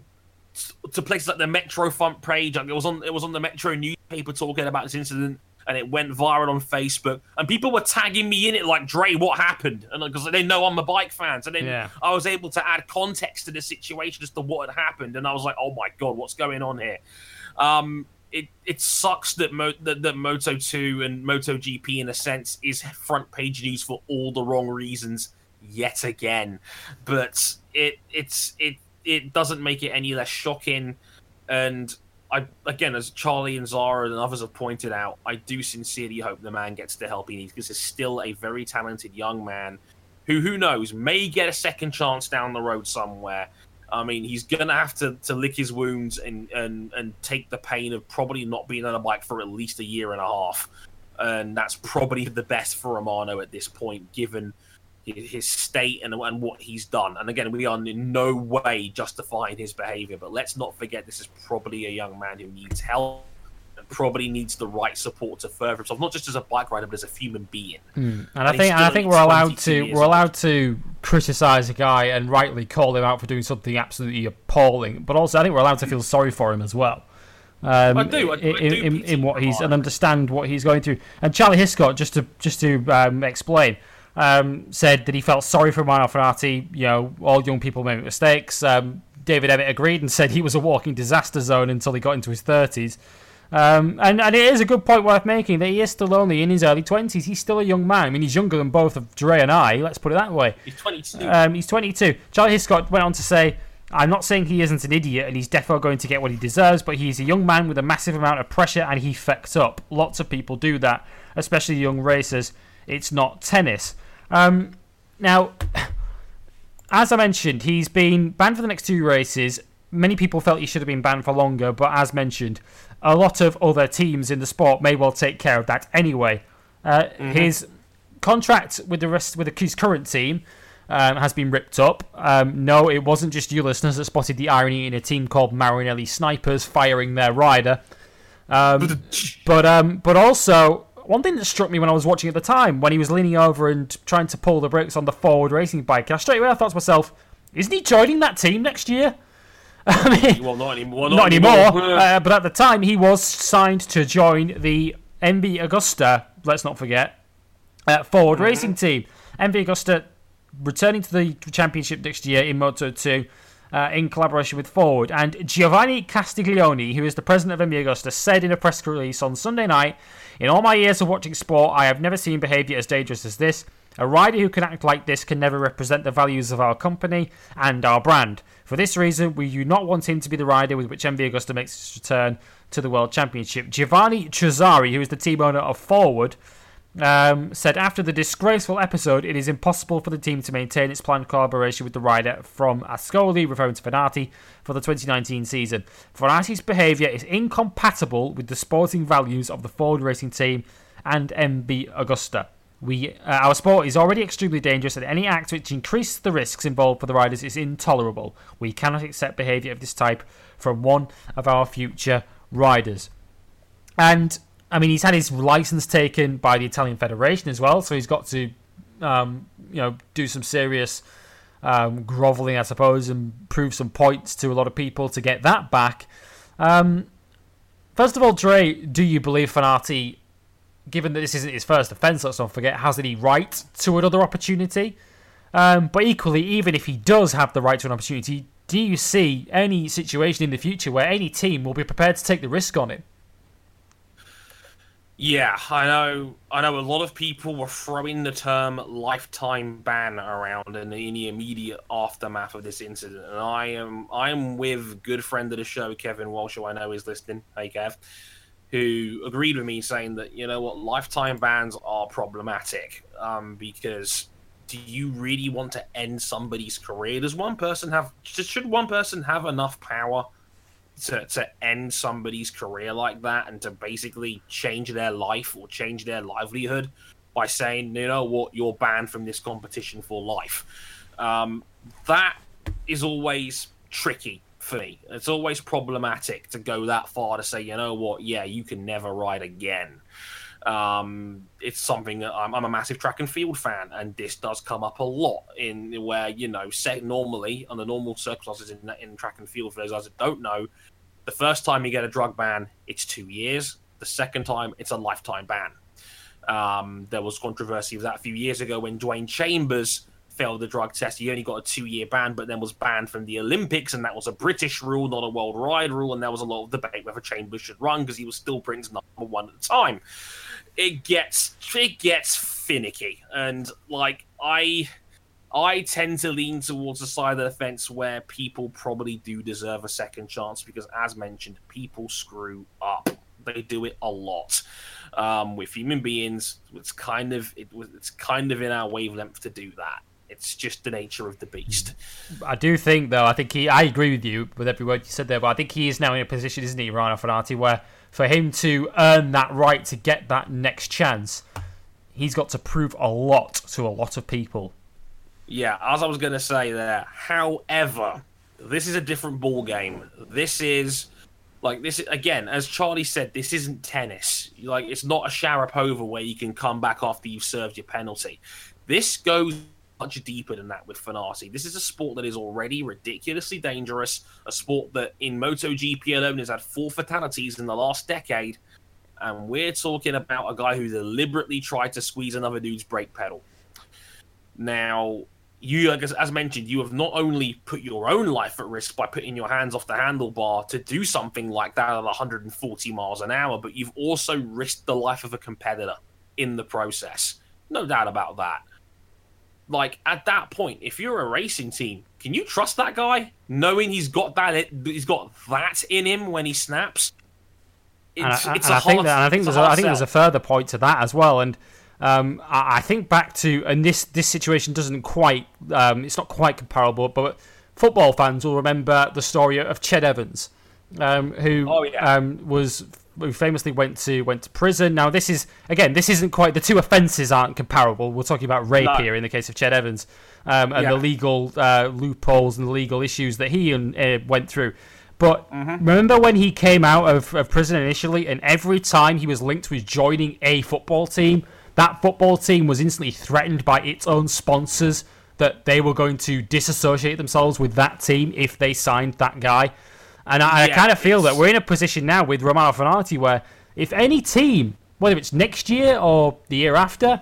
to places like the Metro front page. Like, it was on it was on the Metro newspaper talking about this incident, and it went viral on Facebook, and people were tagging me in it like, Dre, what happened? And because they know I'm a bike fan, so then yeah. I was able to add context to the situation as to what had happened, and I was like, oh my god, what's going on here? Um, it it sucks that, Mo- that that Moto two and MotoGP, in a sense, is front page news for all the wrong reasons yet again. But it it's it it doesn't make it any less shocking. And I again, as Charlie and Zara and others have pointed out, I do sincerely hope the man gets the help he needs, because he's still a very talented young man who, who knows, may get a second chance down the road somewhere. I mean, he's going to have to to lick his wounds and, and, and take the pain of probably not being on a bike for at least a year and a half. And that's probably the best for Romano at this point, given his state and, and what he's done. And again, we are in no way justifying his behavior, but let's not forget this is probably a young man who needs help and probably needs the right support to further himself, not just as a bike rider, but as a human being. Mm. And, and I think and I think we're allowed to we're allowed to criticize a guy and rightly call him out for doing something absolutely appalling, but also I think we're allowed to feel sorry for him as well. Um, I do. I, in, I do in, in what he's and understand what he's going through. And Charlie Hiscott, just to just to um, explain, um, said that he felt sorry for Romano Fenati. You know, all young people make mistakes. Um, David Emmett agreed and said he was a walking disaster zone until he got into his thirties. Um, and, and it is a good point worth making that he is still only in his early twenties. He's still a young man. I mean, he's younger than both of Dre and I, let's put it that way. He's twenty-two. Um, he's twenty-two. Charlie Hiscott went on to say, I'm not saying he isn't an idiot and he's definitely going to get what he deserves, but he's a young man with a massive amount of pressure and he fecked up. Lots of people do that, especially young racers. It's not tennis. Um, now, as I mentioned, he's been banned for the next two races. Many people felt he should have been banned for longer, but as mentioned, a lot of other teams in the sport may well take care of that anyway. Uh, mm-hmm. His contract with the rest with his current team um, has been ripped up. Um, no, it wasn't just you listeners that spotted the irony in a team called Marinelli Snipers firing their rider. Um, but um, but also, one thing that struck me when I was watching at the time, when he was leaning over and trying to pull the brakes on the forward racing bike, I straight away I thought to myself, isn't he joining that team next year? I mean, well, not anymore. Not, not anymore. anymore. uh, but at the time, he was signed to join the M V Agusta, let's not forget, uh, Ford mm-hmm. racing team. M V Agusta returning to the championship next year in Moto two uh, in collaboration with Ford. And Giovanni Castiglione, who is the president of M V Agusta, said in a press release on Sunday night, in all my years of watching sport, I have never seen behaviour as dangerous as this. A rider who can act like this can never represent the values of our company and our brand. For this reason, we do not want him to be the rider with which M V Agusta makes its return to the World Championship. Giovanni Cesari, who is the team owner of Forward, um, said after the disgraceful episode, it is impossible for the team to maintain its planned collaboration with the rider from Ascoli, referring to Fenati, for the twenty nineteen season. Fenati's behaviour is incompatible with the sporting values of the Forward racing team and M V Agusta. We, uh, our sport is already extremely dangerous, and any act which increases the risks involved for the riders is intolerable. We cannot accept behaviour of this type from one of our future riders. And, I mean, he's had his licence taken by the Italian Federation as well, so he's got to, um, you know, do some serious um, grovelling, I suppose, and prove some points to a lot of people to get that back. Um, first of all, Dre, do you believe Fenati, given that this isn't his first offence, let's not forget, has any right to another opportunity? Um, but equally, even if he does have the right to an opportunity, do you see any situation in the future where any team will be prepared to take the risk on it? Yeah, I know. I know a lot of people were throwing the term lifetime ban around in the, in the immediate aftermath of this incident, and I am I am with good friend of the show, Kevin Walsh, who I know is listening. Hey, Kev. Who agreed with me saying that, you know what, lifetime bans are problematic um, because do you really want to end somebody's career? Does one person have, should one person have enough power to, to end somebody's career like that and to basically change their life or change their livelihood by saying, you know what, you're banned from this competition for life? Um, that is always tricky. For me, it's always problematic to go that far to say, you know what, yeah, you can never ride again. Um, it's something that I'm, I'm a massive track and field fan, and this does come up a lot in where, you know, set normally under normal circumstances in, in track and field. For those guys that don't know, the first time you get a drug ban, it's two years. The second time, it's a lifetime ban. Um, there was controversy with that a few years ago when Dwayne Chambers failed the drug test. He only got a two-year ban, but then was banned from the Olympics, and that was a British rule, not a worldwide rule, and there was a lot of debate whether Chambers should run because he was still Britain's number one at the time. It gets it gets finicky, and like I I tend to lean towards the side of the fence where people probably do deserve a second chance because, as mentioned, people screw up. They do it a lot. Um, with human beings, it's kind of it, it's kind of in our wavelength to do that. It's just the nature of the beast. I do think, though, I think he, I agree with you with every word you said there, but I think he is now in a position, isn't he, Romano Fenati, where for him to earn that right to get that next chance, he's got to prove a lot to a lot of people. Yeah, as I was going to say there. However, this is a different ball game. This is, like, this again, as Charlie said, this isn't tennis. Like, it's not a Sharapova where you can come back after you've served your penalty. This goes much deeper than that with Fenati. This is a sport that is already ridiculously dangerous, a sport that in MotoGP alone has had four fatalities in the last decade, and we're talking about a guy who deliberately tried to squeeze another dude's brake pedal. Now, you, like, as, as mentioned, you have not only put your own life at risk by putting your hands off the handlebar to do something like that at one hundred forty miles an hour, but you've also risked the life of a competitor in the process. No doubt about that. Like, at that point, if you're a racing team, can you trust that guy, knowing he's got that he's got that in him when he snaps? It's, and I, it's and a I hard, think that, and I think there's a, I think there's a further point to that as well. And um, I, I think back to, and this this situation doesn't quite, um, it's not quite comparable, but football fans will remember the story of Ched Evans, um, who oh, yeah. um, was. Who famously went to went to prison. Now, this is again, this isn't quite, the two offences aren't comparable. We're talking about rape no. here in the case of Ched Evans, um, and yeah. the legal uh, loopholes and the legal issues that he uh, went through. But mm-hmm. remember when he came out of, of prison initially, and every time he was linked with joining a football team, that football team was instantly threatened by its own sponsors that they were going to disassociate themselves with that team if they signed that guy. And I, yeah, I kind of feel that we're in a position now with Romano Fenati where if any team, whether it's next year or the year after,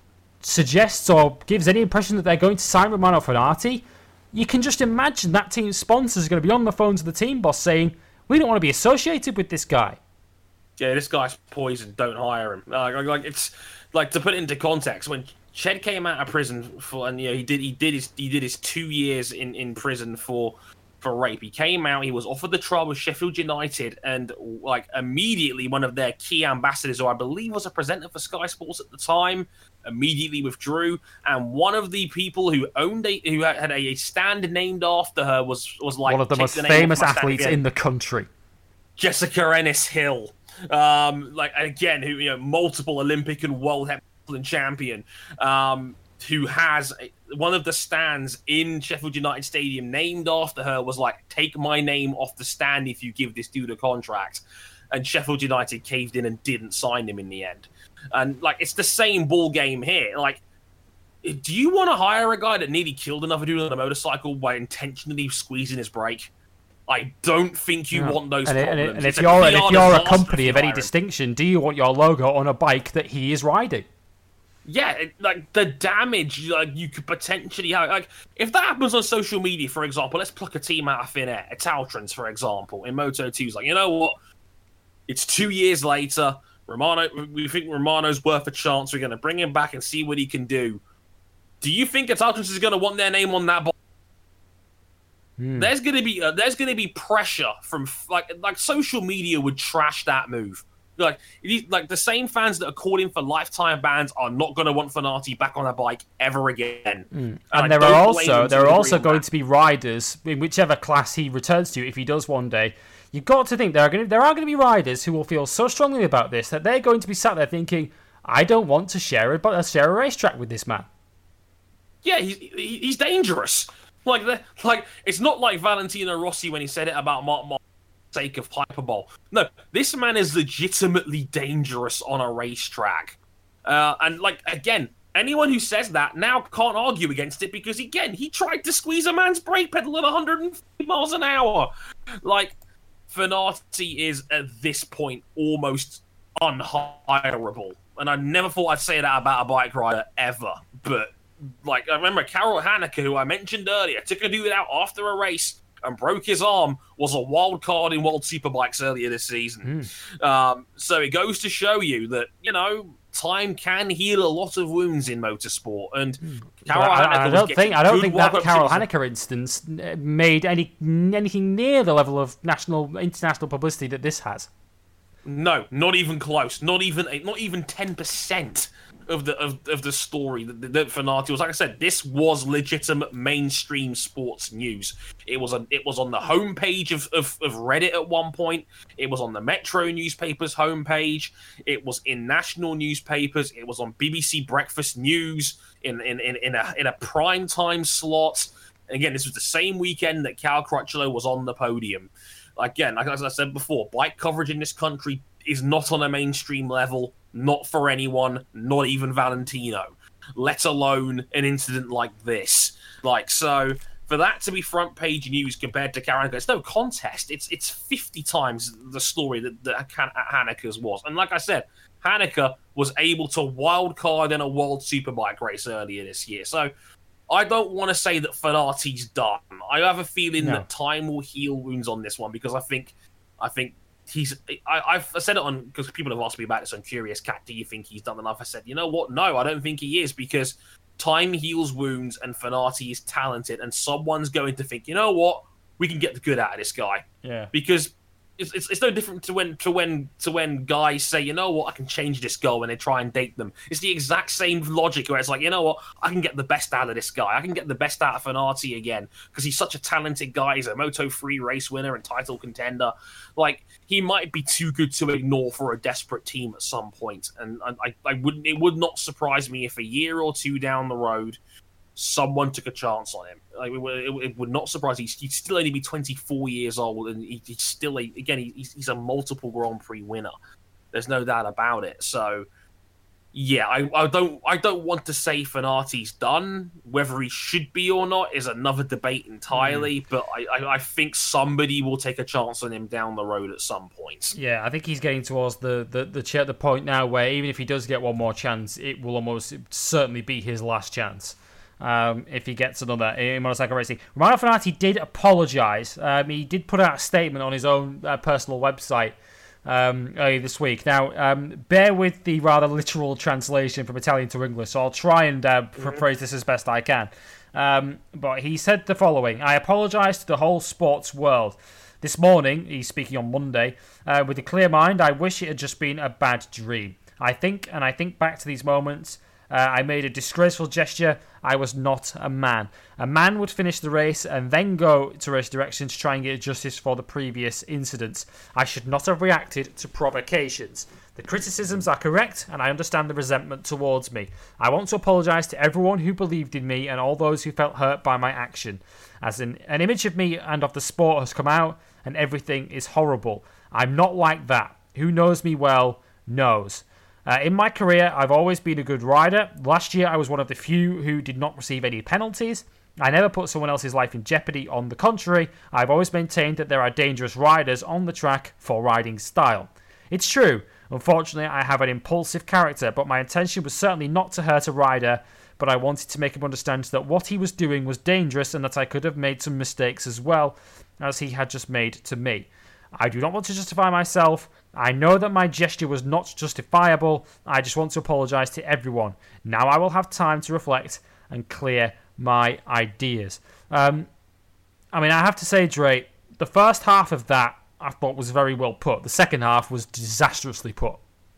suggests or gives any impression that they're going to sign Romano Fenati, you can just imagine that team's sponsors are going to be on the phone to the team boss saying, we don't want to be associated with this guy. Yeah, this guy's poison. Don't hire him. Like, like it's like, to put it into context, when Ched came out of prison for, and you know, he did he did his he did his two years in, in prison for. for rape. He came out, he was offered the trial with Sheffield United, and like immediately one of their key ambassadors, who I believe was a presenter for Sky Sports at the time, immediately withdrew. And one of the people who owned a who had a stand named after her was was like one of the most the famous athletes in the country, Jessica Ennis Hill. Um, like again, who you know, multiple Olympic and world heptathlon champion. Um, who has one of the stands in Sheffield United Stadium named after her, was like, take my name off the stand if you give this dude a contract. And Sheffield United caved in and didn't sign him in the end. And like, it's the same ball game here. Like, do you want to hire a guy that nearly killed another dude on a motorcycle by intentionally squeezing his brake? I don't think you yeah. want those and problems. It, and, and if you're, and if you're a company of any distinction, do you want your logo on a bike that he is riding? Yeah, it, like the damage like you could potentially have. Like if that happens on social media, for example, let's pluck a team out of thin air, Italtrans, for example, in Moto two's like, you know what? It's two years later. Romano, we think Romano's worth a chance. We're going to bring him back and see what he can do. Do you think Italtrans is going to want their name on that bike? Hmm. There's going to be uh, there's going to be pressure from like like social media would trash that move. Like, like the same fans that are calling for lifetime bans are not going to want Fenati back on a bike ever again. Mm. And, and there are also there are also going that. to be riders in whichever class he returns to, if he does one day. You've got to think there are going to, there are going to be riders who will feel so strongly about this that they're going to be sat there thinking, I don't want to share a share a racetrack with this man. Yeah, he's he's dangerous. Like the, like it's not like Valentino Rossi when he said it about Mark Marquez. Sake of hyperbole. No, this man is legitimately dangerous on a racetrack. Uh, and, like, again, anyone who says that now can't argue against it because, again, he tried to squeeze a man's brake pedal at one hundred fifty miles an hour. Like, Fenati is, at this point, almost unhireable. And I never thought I'd say that about a bike rider ever. But, like, I remember Karel Haneke, who I mentioned earlier, took a dude out after a race and broke his arm, was a wild card in World Superbikes earlier this season. Mm. Um, so it goes to show you that, you know, time can heal a lot of wounds in motorsport. And mm. Karel well, Haneke I, I don't think I don't think that Karel Haneke instance made any anything near the level of national international publicity that this has. No, not even close. Not even not even ten percent. Of the of, of the story that, that Fenati was. Like I said, this was legitimate mainstream sports news. It was a, it was on the homepage of, of, of Reddit at one point. It was on the Metro newspaper's homepage. It was in national newspapers. It was on B B C Breakfast News in in, in, in a in a prime time slot. And again, this was the same weekend that Cal Crutchlow was on the podium. Again, like as I said before, bike coverage in this country is not on a mainstream level. Not for anyone, not even Valentino, let alone an incident like this. Like, so for that to be front page news compared to Karel Haneke, it's no contest. It's it's fifty times the story that, that Haneke's was. And like I said, Haneker was able to wildcard in a World Superbike race earlier this year. So I don't want to say that Fanati's done. I have a feeling no. that time will heal wounds on this one because I think, I think he's. I, I've said it on because people have asked me about this. I'm curious, Kat. Do you think he's done enough? I said, you know what? No, I don't think he is because time heals wounds, and Fanati is talented, and someone's going to think, you know what? We can get the good out of this guy. Yeah. Because it's, it's it's no different to when to when to when guys say, you know what, I can change this girl when they try and date them. It's the exact same logic where it's like, you know what, I can get the best out of this guy. I can get the best out of Fanati again because he's such a talented guy. He's a Moto three race winner and title contender. Like, he might be too good to ignore for a desperate team at some point. And I, I, I wouldn't. It would not surprise me if a year or two down the road, someone took a chance on him. Like, it, it, it would not surprise me. He'd still only be twenty-four years old, and he, he's still a, again he's, he's a multiple Grand Prix winner. There's no doubt about it. So, yeah, I, I don't I don't want to say Fanati's done. Whether he should be or not is another debate entirely. Mm. But I, I, I think somebody will take a chance on him down the road at some point. Yeah, I think he's getting towards the the the, ch- the point now where even if he does get one more chance, it will almost certainly be his last chance. Um, if he gets another in motorcycle racing. Romano Fenati did apologise. Um, he did put out a statement on his own uh, personal website um, earlier this week. Now, um, bear with the rather literal translation from Italian to English, so I'll try and uh, mm-hmm. phrase this as best I can. Um, but he said the following: I apologise to the whole sports world. This morning, he's speaking on Monday, uh, with a clear mind, I wish it had just been a bad dream. I think, and I think back to these moments, Uh, I made a disgraceful gesture. I was not a man. A man would finish the race and then go to race direction to try and get justice for the previous incidents. I should not have reacted to provocations. The criticisms are correct, and I understand the resentment towards me. I want to apologise to everyone who believed in me and all those who felt hurt by my action. As an, an image of me and of the sport has come out, and everything is horrible. I'm not like that. Who knows me well knows. Uh, in my career, I've always been a good rider. Last year, I was one of the few who did not receive any penalties. I never put someone else's life in jeopardy. On the contrary, I've always maintained that there are dangerous riders on the track for riding style. It's true. Unfortunately, I have an impulsive character, but my intention was certainly not to hurt a rider, but I wanted to make him understand that what he was doing was dangerous and that I could have made some mistakes as well, as he had just made to me. I do not want to justify myself. I know that my gesture was not justifiable. I just want to apologise to everyone. Now I will have time to reflect and clear my ideas. Um, I mean, I have to say, Dre, the first half of that I thought was very well put. The second half was disastrously put.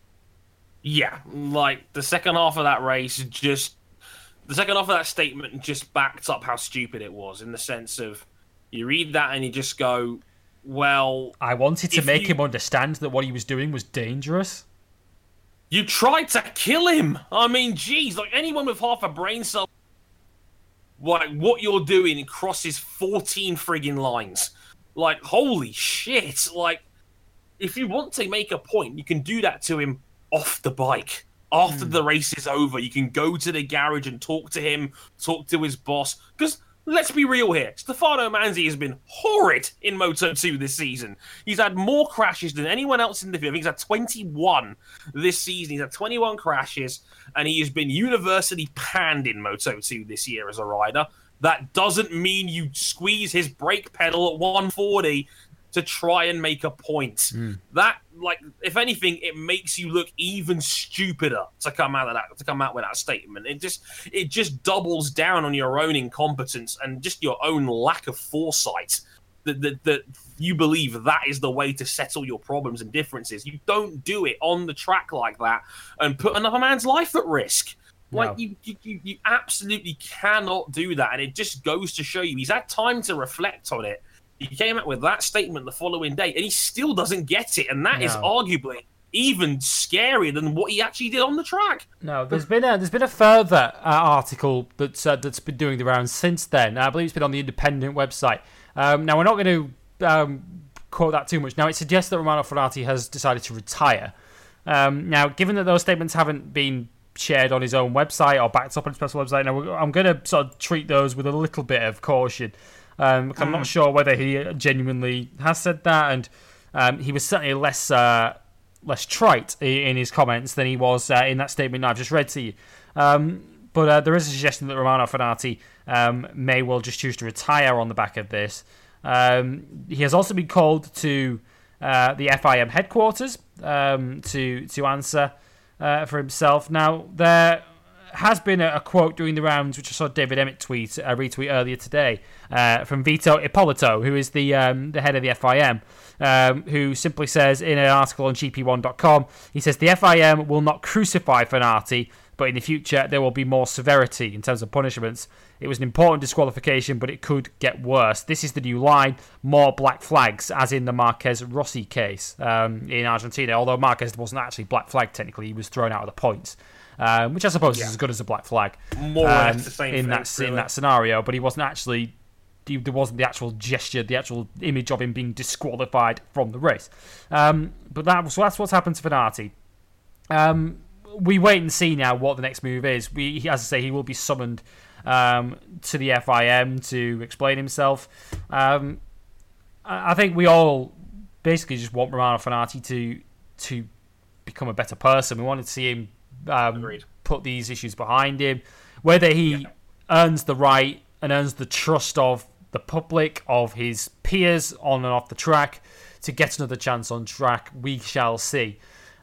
Yeah, like the second half of that race just... The second half of that statement just backed up how stupid it was, in the sense of you read that and you just go... Well, I wanted to make you, him understand that what he was doing was dangerous. You tried to kill him. I mean, geez, like anyone with half a brain cell, like what you're doing crosses fourteen friggin' lines. Like, holy shit! Like, if you want to make a point, you can do that to him off the bike. After mm. the race is over, you can go to the garage and talk to him, talk to his boss, because. Let's be real here. Stefano Manzi has been horrid in Moto two this season. He's had more crashes than anyone else in the field. He's had twenty-one this season. He's had twenty-one crashes, and he has been universally panned in Moto two this year as a rider. That doesn't mean you squeeze his brake pedal at one forty to try and make a point. Mm. That, like, if anything, it makes you look even stupider to come out of that, to come out with that statement. It just, it just doubles down on your own incompetence and just your own lack of foresight. That, that, that you believe that is the way to settle your problems and differences. You don't do it on the track like that and put another man's life at risk. Like, no. you, you, you absolutely cannot do that. And it just goes to show you he's had time to reflect on it. He came out with that statement the following day, and he still doesn't get it. And that no. is arguably even scarier than what he actually did on the track. No, there's been a there's been a further uh, article that's uh, that's been doing the rounds since then. I believe it's been on the Independent website. Um, now we're not going to um, quote that too much. Now it suggests that Romano Fenati has decided to retire. Um, now, given that those statements haven't been shared on his own website or backed up on his personal website, now I'm going to sort of treat those with a little bit of caution. Um, I'm not sure whether he genuinely has said that, and um, he was certainly less uh, less trite in his comments than he was uh, in that statement I've just read to you. Um, but uh, there is a suggestion that Romano Fenati um, may well just choose to retire on the back of this. Um, he has also been called to uh, the F I M headquarters um, to to answer uh, for himself. Now, there has been a, a quote during the rounds, which I saw David Emmett tweet, a retweet earlier today, uh, from Vito Ippolito, who is the um, the head of the F I M, um, who simply says in an article on G P one dot com, he says, the F I M will not crucify Fenati, but in the future there will be more severity in terms of punishments. It was an important disqualification, but it could get worse. This is the new line, more black flags, as in the Marquez Rossi case um, in Argentina, although Marquez wasn't actually black flagged technically, he was thrown out of the points. Um, which I suppose yeah. is as good as a black flag More um, or less the same in thing, that really. in that scenario. But he wasn't actually, he, there wasn't the actual gesture, the actual image of him being disqualified from the race. Um, but that so that's what's happened to Fenati. Um, we wait and see now what the next move is. We, as I say, he will be summoned um, to the F I M to explain himself. Um, I, I think we all basically just want Romano Fenati to to become a better person. We wanted to see him. Um, put these issues behind him, whether he yeah. earns the right and earns the trust of the public, of his peers on and off the track to get another chance on track, we shall see.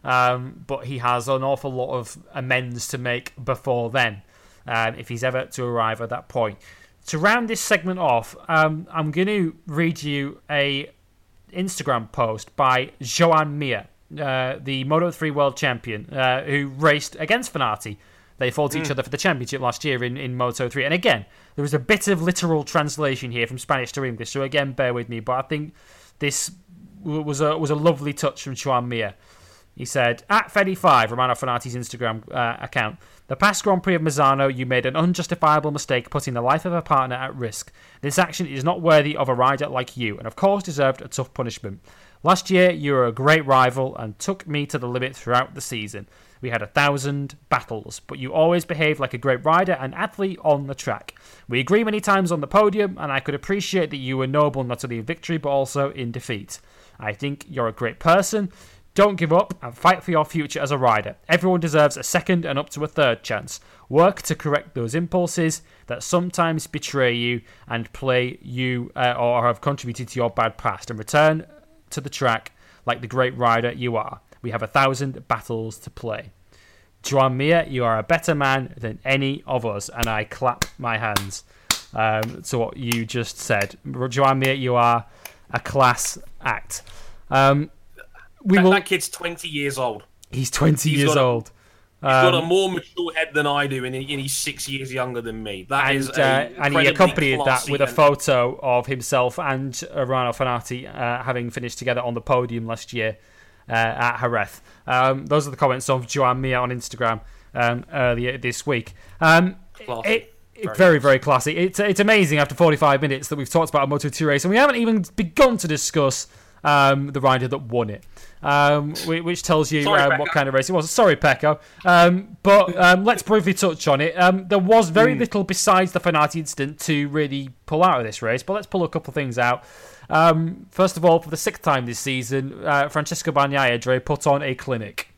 Um, but he has an awful lot of amends to make before then, um, if he's ever to arrive at that point. To round this segment off, um, I'm going to read you a Instagram post by Joan Mir, Uh, the Moto three world champion, uh, who raced against Fenati. They fought mm. each other for the championship last year in, in Moto three. And again, there was a bit of literal translation here from Spanish to English, so again, bear with me. But I think this was a was a lovely touch from Joan Mir. He said, at Fedi five, Romano Fenati's Instagram uh, account, the past Grand Prix of Misano, you made an unjustifiable mistake putting the life of a partner at risk. This action is not worthy of a rider like you, and of course deserved a tough punishment. Last year, you were a great rival and took me to the limit throughout the season. We had a thousand battles, but you always behaved like a great rider and athlete on the track. We agree many times on the podium, and I could appreciate that you were noble not only in victory, but also in defeat. I think you're a great person. Don't give up and fight for your future as a rider. Everyone deserves a second and up to a third chance. Work to correct those impulses that sometimes betray you and play you uh, or have contributed to your bad past, and return to the track like the great rider you are. We have a thousand battles to play. Joan Mir, you are a better man than any of us, and I clap my hands um, to what you just said. Joan Mir, you are a class act. Um, we that, will... that kid's twenty years old. He's twenty he's years a, old. He's got um, a more mature head than I do, and, he, and he's six years younger than me. That and, is uh, and he accompanied that with a and... photo of himself and Romano Fenati uh, having finished together on the podium last year uh, at Jerez. Um, those are the comments of Joan Mir on Instagram um, earlier this week. Um, it, it, very, very, very classy. It's it's amazing after forty-five minutes that we've talked about a Moto two race, and we haven't even begun to discuss um, the rider that won it. Um, which tells you Sorry, um, what kind of race it was. Sorry, Pecco. Um, but um, let's briefly touch on it. Um, there was very mm. little besides the Fenati incident to really pull out of this race, but let's pull a couple of things out. Um, first of all, for the sixth time this season, uh, Francesco Bagnaia, Dre, put on a clinic.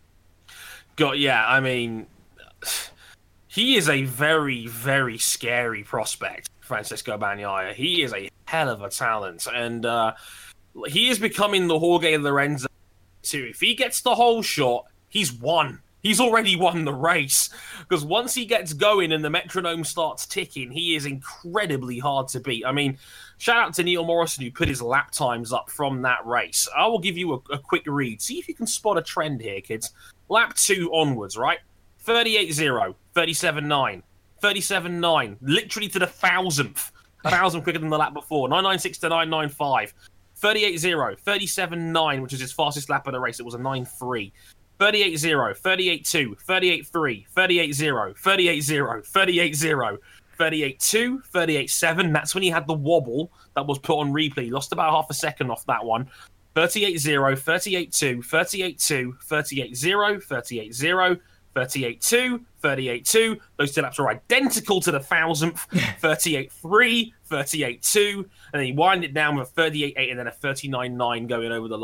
God, yeah, I mean, he is a very, very scary prospect, Francesco Bagnaia. He is a hell of a talent, and uh, he is becoming the Jorge Lorenzo. Too. If he gets the whole shot, he's won. He's already won the race. Because once he gets going and the metronome starts ticking, he is incredibly hard to beat. I mean, shout out to Neil Morrison, who put his lap times up from that race. I will give you a, a quick read. See if you can spot a trend here, kids. Lap two onwards, right? thirty-eight zero, thirty-seven nine, thirty-seven nine, literally to the thousandth. A thousand quicker than the lap before. nine ninety-six to nine ninety-five. thirty-eight zero, thirty-seven nine, which is his fastest lap of the race. It was a nine three. thirty-eight zero, thirty-eight two, thirty-eight three, thirty-eight zero, thirty-eight zero, thirty-eight zero, thirty-eight two, thirty-eight seven. That's when he had the wobble that was put on replay. He lost about half a second off that one. thirty-eight zero, thirty-eight two, thirty-eight two, thirty-eight zero, thirty-eight zero, thirty-eight two, thirty-eight two. Those two laps are identical to the thousandth. thirty-eight three, thirty-eight two. And then he winded it down with a thirty-eight eight and then a thirty-nine nine going over the line.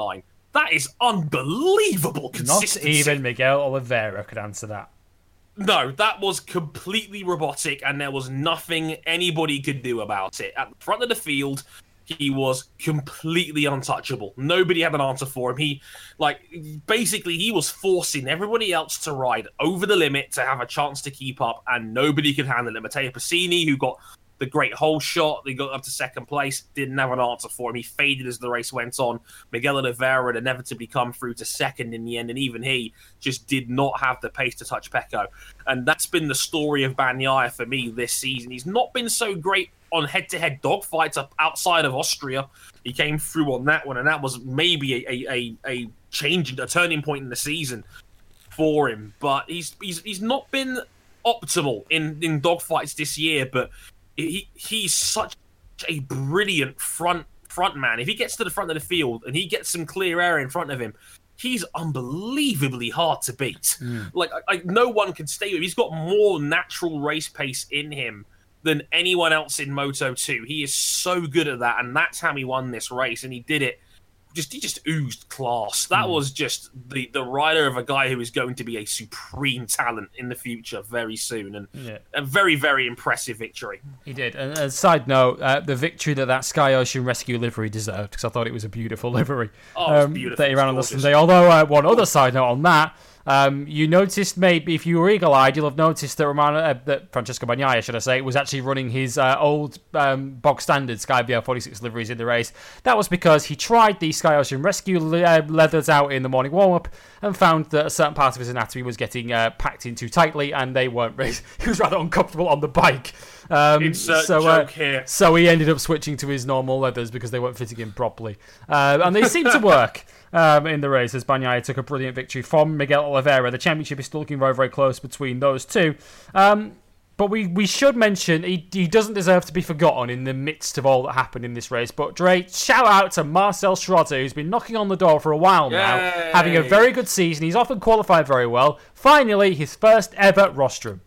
That is unbelievable consistency. Not even Miguel Oliveira could answer that. No, that was completely robotic, and there was nothing anybody could do about it. At the front of the field, he was completely untouchable. Nobody had an answer for him. He, like, basically, he was forcing everybody else to ride over the limit to have a chance to keep up, and nobody could handle it. Matteo Pessini, who got the great hole shot, they got up to second place, didn't have an answer for him. He faded as the race went on. Miguel Oliveira had inevitably come through to second in the end, and even he just did not have the pace to touch Pecco. And that's been the story of Bagnaia for me this season. He's not been so great on head-to-head dogfights up outside of Austria. He came through on that one, and that was maybe a a, a, a change, a turning point in the season for him. But he's he's he's not been optimal in, in dogfights this year, but He he's such a brilliant front front man. If he gets to the front of the field and he gets some clear air in front of him, he's unbelievably hard to beat. Mm. Like, I, no one can stay with him. He's got more natural race pace in him than anyone else in Moto two. He is so good at that, and that's how he won this race, and he did it. Just he just oozed class. That mm. was just the, the rider of a guy who is going to be a supreme talent in the future very soon, and yeah. a very, very impressive victory. He did. And as a side note, uh, the victory that that Sky Ocean Rescue livery deserved, because I thought it was a beautiful livery. Oh, it was um, beautiful. That he ran on the Sunday. Although, uh, one other side note on that, Um, you noticed, maybe if you were eagle-eyed, you'll have noticed that Romano, uh, that Francesco Bagnaia, should I say, was actually running his uh, old um, bog standard Sky B R forty-six liveries in the race. That was because he tried the Sky Ocean Rescue le- uh, leathers out in the morning warm-up and found that a certain part of his anatomy was getting uh, packed in too tightly, and they weren't. He was rather uncomfortable on the bike. Um, Insert so, joke uh, here. So he ended up switching to his normal leathers because they weren't fitting him properly, uh, and they seemed to work. Um, in the race, as Bagnaia took a brilliant victory from Miguel Oliveira. The championship is still looking very, very close between those two. Um, but we, we should mention he, he doesn't deserve to be forgotten in the midst of all that happened in this race. But Dre, shout out to Marcel Schrotter, who's been knocking on the door for a while now, Yay! having a very good season. He's often qualified very well. Finally, his first ever rostrum.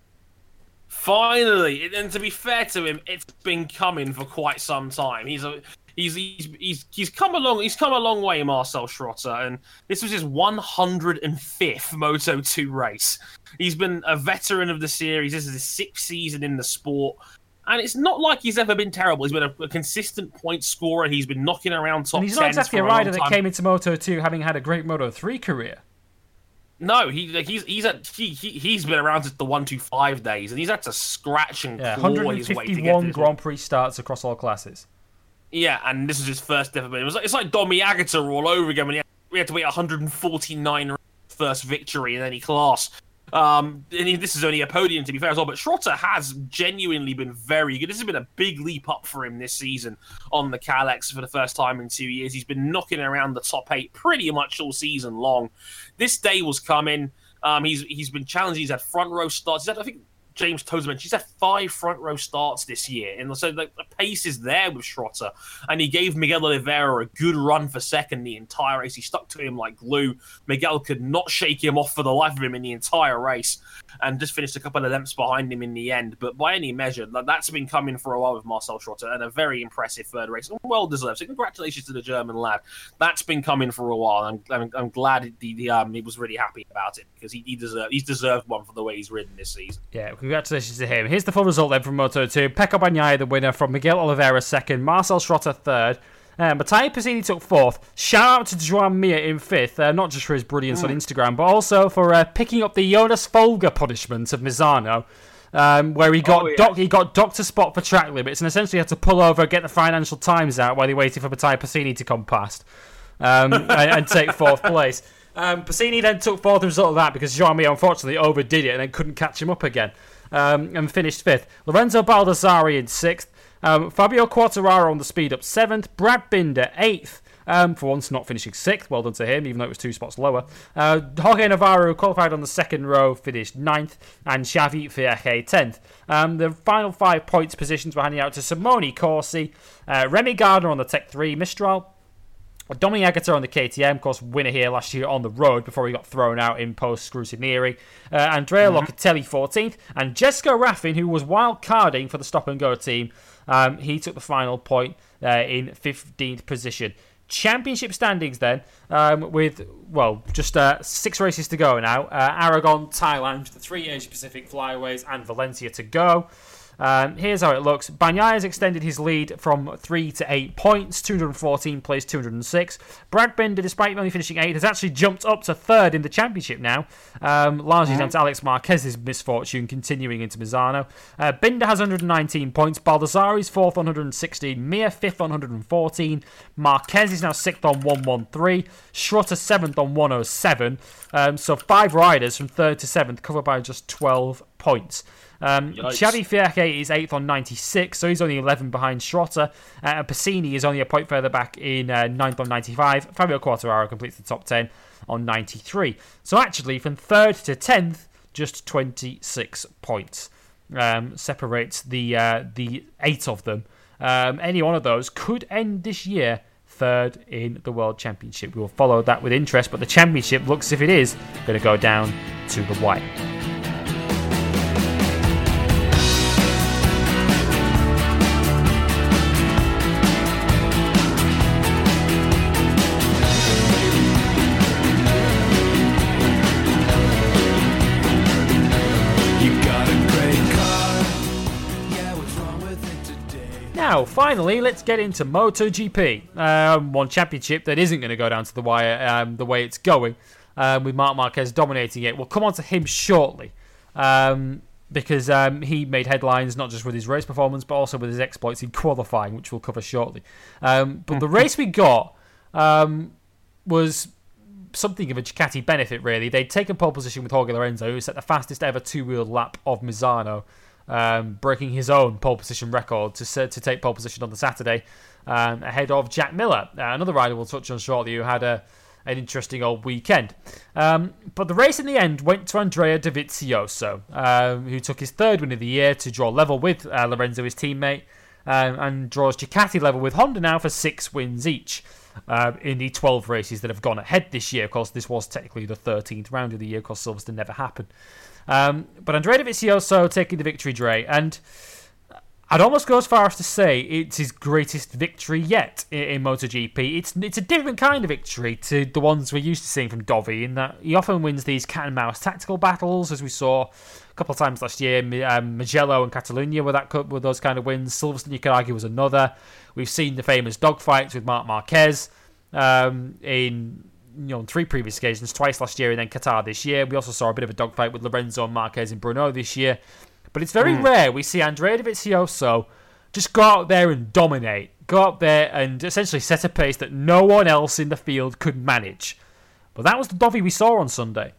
Finally, and to be fair to him, it's been coming for quite some time. He's a He's, he's he's he's come along. He's come a long way, Marcel Schrotter, and this was his one hundred fifth Moto two race. He's been a veteran of the series. This is his sixth season in the sport, and it's not like he's ever been terrible. He's been a, a consistent point scorer. He's been knocking around top. And he's not exactly a rider that came into Moto two having had a great Moto three career. No, he like, he's he's at, he, he he's been around since the one two five days, and he's had to scratch and yeah, claw his way to get to one hundred fifty-one Grand Prix starts across all classes. Yeah, and this was his first ever. It was like, it's like Domi Agata all over again when he had, we had to wait one hundred forty-nine first victory in any class. Um, and he, this is only a podium, to be fair as well. But Schrotter has genuinely been very good. This has been a big leap up for him this season on the Kalex for the first time in two years. He's been knocking around the top eight pretty much all season long. This day was coming. Um, he's he's been challenging. He's had front row starts. He's had, I think, James Tozer mentioned, he's had five front row starts this year. And so the, the pace is there with Schrotter. And he gave Miguel Oliveira a good run for second the entire race. He stuck to him like glue. Miguel could not shake him off for the life of him in the entire race. And just finished a couple of lengths behind him in the end. But by any measure, that's been coming for a while with Marcel Schrotter. And a very impressive third race. Well deserved. So congratulations to the German lad. That's been coming for a while. I'm, I'm, I'm glad he, he, um, he was really happy about it. Because he, he deserved, he's deserved one for the way he's ridden this season. Yeah, congratulations to him. Here's the full result then from Moto two. Pecco Bagnaia the winner, from Miguel Oliveira second, Marcel Schrotter third, uh, Matteo Pessini took fourth. Shout out to Joan Mir in fifth, uh, not just for his brilliance mm. on Instagram, but also for uh, picking up the Jonas Folger punishment of Misano, um, where he got oh, yeah. doc- he got doctor spot for track limits and essentially had to pull over, get the Financial Times out while he waited for Matteo Pessini to come past um, and, and take fourth place. Um, Pessini then took fourth result of that because Joan Mir unfortunately overdid it and then couldn't catch him up again. Um, and finished fifth. Lorenzo Baldassari in sixth. Um, Fabio Quartararo on the speed up seventh. Brad Binder eighth. Um, for once not finishing sixth. Well done to him, even though it was two spots lower. Uh, Jorge Navarro, who qualified on the second row, finished ninth. And Xavi Vierge tenth. Um, the final five points positions were handing out to Simone Corsi, uh, Remy Gardner on the Tech three Mistral, Domi Agata on the K T M, of course, winner here last year on the road before he got thrown out in post-Scrutineering. Uh, Andrea mm-hmm. Locatelli fourteenth, and Jessica Raffin, who was wild-carding for the stop-and-go team, um, he took the final point uh, in fifteenth position. championship standings then, um, with, well, just uh, six races to go now. Uh, Aragon, Thailand, the three Asia-Pacific flyways, and Valencia to go. Um, here's how it looks. Bagnaia has extended his lead from three to eight points. two hundred fourteen plays two hundred six. Brad Binder, despite only finishing eighth, has actually jumped up to third in the championship now. Um, largely down to Alex Marquez's misfortune continuing into Misano. Uh, Binder has one hundred nineteen points. Baldassari's fourth on one hundred sixteen. Mir fifth on one hundred fourteen. Marquez is now sixth on one hundred thirteen. Schrotter seventh on one hundred seven. Um, so five riders from third to seventh covered by just twelve points. Um, Xavi Fiaque is eighth on ninety-six, so he's only eleven behind Schrotter. Uh, Passini is only a point further back in uh, ninth on ninety-five. Fabio Quartararo completes the top ten on ninety-three. So actually, from third to tenth, just twenty-six points um, separates the uh, the eight of them. Um, any one of those could end this year third in the World Championship. We will follow that with interest, but the championship looks as if it is going to go down to the wire. Now, finally, let's get into MotoGP. Um, one championship that isn't going to go down to the wire um, the way it's going, um, with Marc Marquez dominating it. We'll come on to him shortly, um, because um, he made headlines not just with his race performance, but also with his exploits in qualifying, which we'll cover shortly. Um, but the race we got um, was something of a Ducati benefit, really. They'd taken pole position with Jorge Lorenzo, who set the fastest ever two-wheel lap of Misano, Um, breaking his own pole position record to to take pole position on the Saturday, um, ahead of Jack Miller, uh, another rider we'll touch on shortly, who had a an interesting old weekend. Um, but the race in the end went to Andrea Dovizioso, um, who took his third win of the year to draw level with uh, Lorenzo, his teammate, um, and draws Ducati level with Honda now for six wins each uh, in the twelve races that have gone ahead this year. Of course, this was technically the thirteenth round of the year, because Silverstone never happened. Um, but Andrea Dovizioso taking the victory, Dre, and I'd almost go as far as to say it's his greatest victory yet in, in MotoGP. It's it's a different kind of victory to the ones we're used to seeing from Dovi, in that he often wins these cat and mouse tactical battles, as we saw a couple of times last year. Um, Mugello and Catalunya were that were those kind of wins. Silverstone, you could argue, was another. We've seen the famous dogfights with Marc Marquez um, in. You know, on three previous occasions, twice last year and then Qatar this year. We also saw a bit of a dogfight with Lorenzo and Marquez in Brno this year. But it's very mm. rare we see Andrea Dovizioso just go out there and dominate. Go out there and essentially set a pace that no one else in the field could manage. But that was the Dovi we saw on Sunday.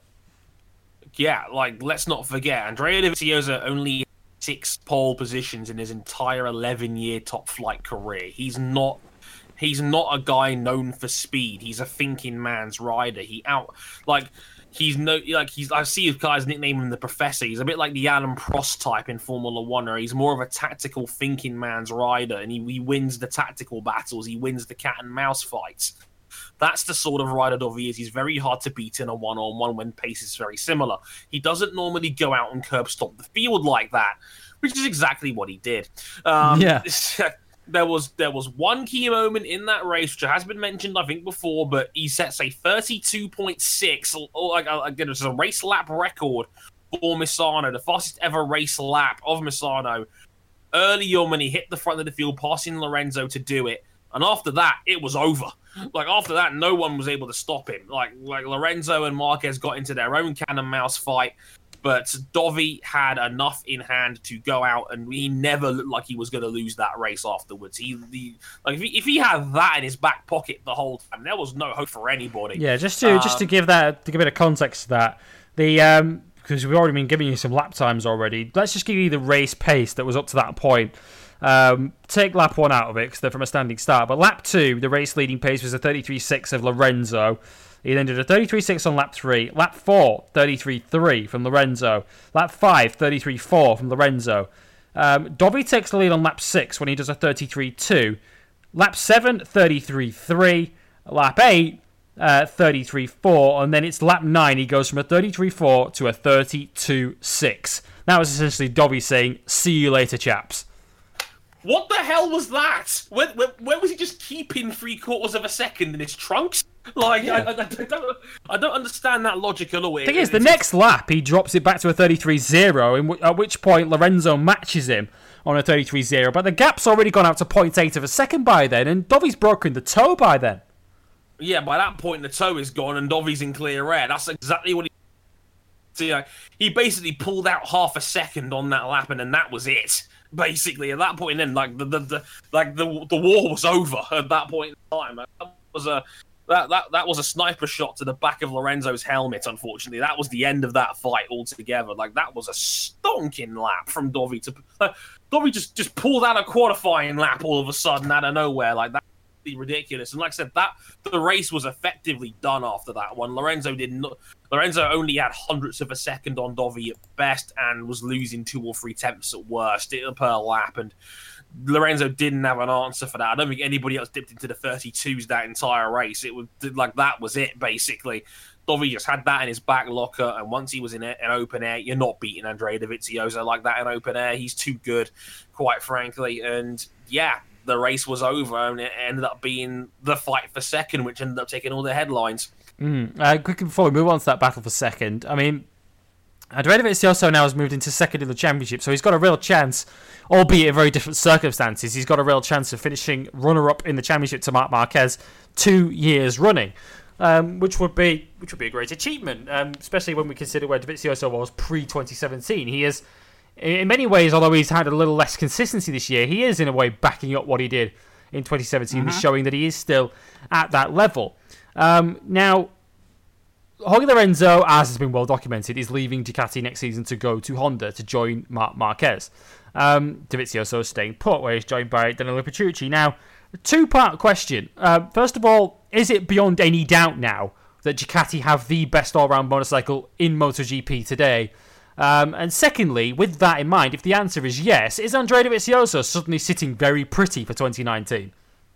Yeah, like, let's not forget, Andrea Dovizioso only six pole positions in his entire eleven-year top flight career. He's not... He's not a guy known for speed. He's a thinking man's rider. He out like he's no like he's. I see his guys nickname him the Professor. He's a bit like the Alan Prost type in Formula One, where he's more of a tactical thinking man's rider, and he, he wins the tactical battles. He wins the cat and mouse fights. That's the sort of rider Dovi is. He's very hard to beat in a one-on-one when pace is very similar. He doesn't normally go out and curb stop the field like that, which is exactly what he did. Um, yeah. There was there was one key moment in that race, which has been mentioned, I think, before, but he sets a thirty-two point six, or like again, it's a race lap record for Misano, the fastest ever race lap of Misano. Early on, when he hit the front of the field, passing Lorenzo to do it, and after that, it was over. Like after that, no one was able to stop him. Like like Lorenzo and Marquez got into their own cat and mouse fight. But Dovi had enough in hand to go out, and he never looked like he was going to lose that race afterwards. He, he like if he, if he had that in his back pocket the whole time, there was no hope for anybody. Yeah, just to um, just to give that to give a bit of context to that, the um, because we've already been giving you some lap times already. Let's just give you the race pace that was up to that point. Um, take lap one out of it because they're from a standing start. But lap two, the race leading pace was a thirty-three point six of Lorenzo. He then did a thirty-three point six on lap three. Lap four, thirty-three point three from Lorenzo. Lap five, thirty-three point four from Lorenzo. Um, Dovi takes the lead on lap six when he does a thirty-three point two. Lap seven, thirty-three point three. Lap eight, uh, thirty-three point four. And then it's lap nine. He goes from a thirty-three point four to a thirty-two point six. That was essentially Dovi saying, see you later, chaps. What the hell was that? Where, where, where was he just keeping three quarters of a second in his trunks? Like, yeah. I, I, I, don't, I don't understand that logic at all. The thing is, the next lap, he drops it back to a thirty-three zero, w- at which point Lorenzo matches him on a thirty-three zero, but the gap's already gone out to zero point eight of a second by then, and Dovi's broken the toe by then. Yeah, by that point, the toe is gone, and Dovi's in clear air. That's exactly what he... So, yeah, he basically pulled out half a second on that lap, and then that was it. Basically, at that point, then like the, the, the like the the war was over at that point in time. That was a that, that that was a sniper shot to the back of Lorenzo's helmet. Unfortunately, that was the end of that fight altogether. Like that was a stonking lap from Dovi to uh, Dovi just just pulled out a qualifying lap all of a sudden out of nowhere. Like that. Ridiculous. And like I said, that the race was effectively done after that one. Lorenzo did not Lorenzo only had hundredths of a second on Dovi at best and was losing two or three tenths at worst per lap, and Lorenzo didn't have an answer for that. I don't think anybody else dipped into the thirty-twos that entire race. It was like that was it basically. Dovi just had that in his back locker, and once he was in an open air, you're not beating Andrea Dovizioso like that in open air. He's too good, quite frankly. And yeah, the race was over, and it ended up being the fight for second, which ended up taking all the headlines. Mm. Uh, quickly before we move on to that battle for second, I mean, Andrea Dovizioso now has moved into second in the championship, so he's got a real chance, albeit in very different circumstances. He's got a real chance of finishing runner-up in the championship to Marc Marquez two years running, um, which would be which would be a great achievement, um, especially when we consider where Dovizioso was pre twenty seventeen. He is, in many ways, although he's had a little less consistency this year, he is in a way backing up what he did in twenty seventeen, mm-hmm. showing that he is still at that level. Um, now, Jorge Lorenzo, as has been well documented, is leaving Ducati next season to go to Honda to join Marc Marquez. Um, Dovizioso is staying put, where he's joined by Danilo Petrucci. Now, a two-part question. Uh, first of all, is it beyond any doubt now that Ducati have the best all-round motorcycle in MotoGP today? Um, and secondly, with that in mind, if the answer is yes, is Andrea Dovizioso suddenly sitting very pretty for twenty nineteen?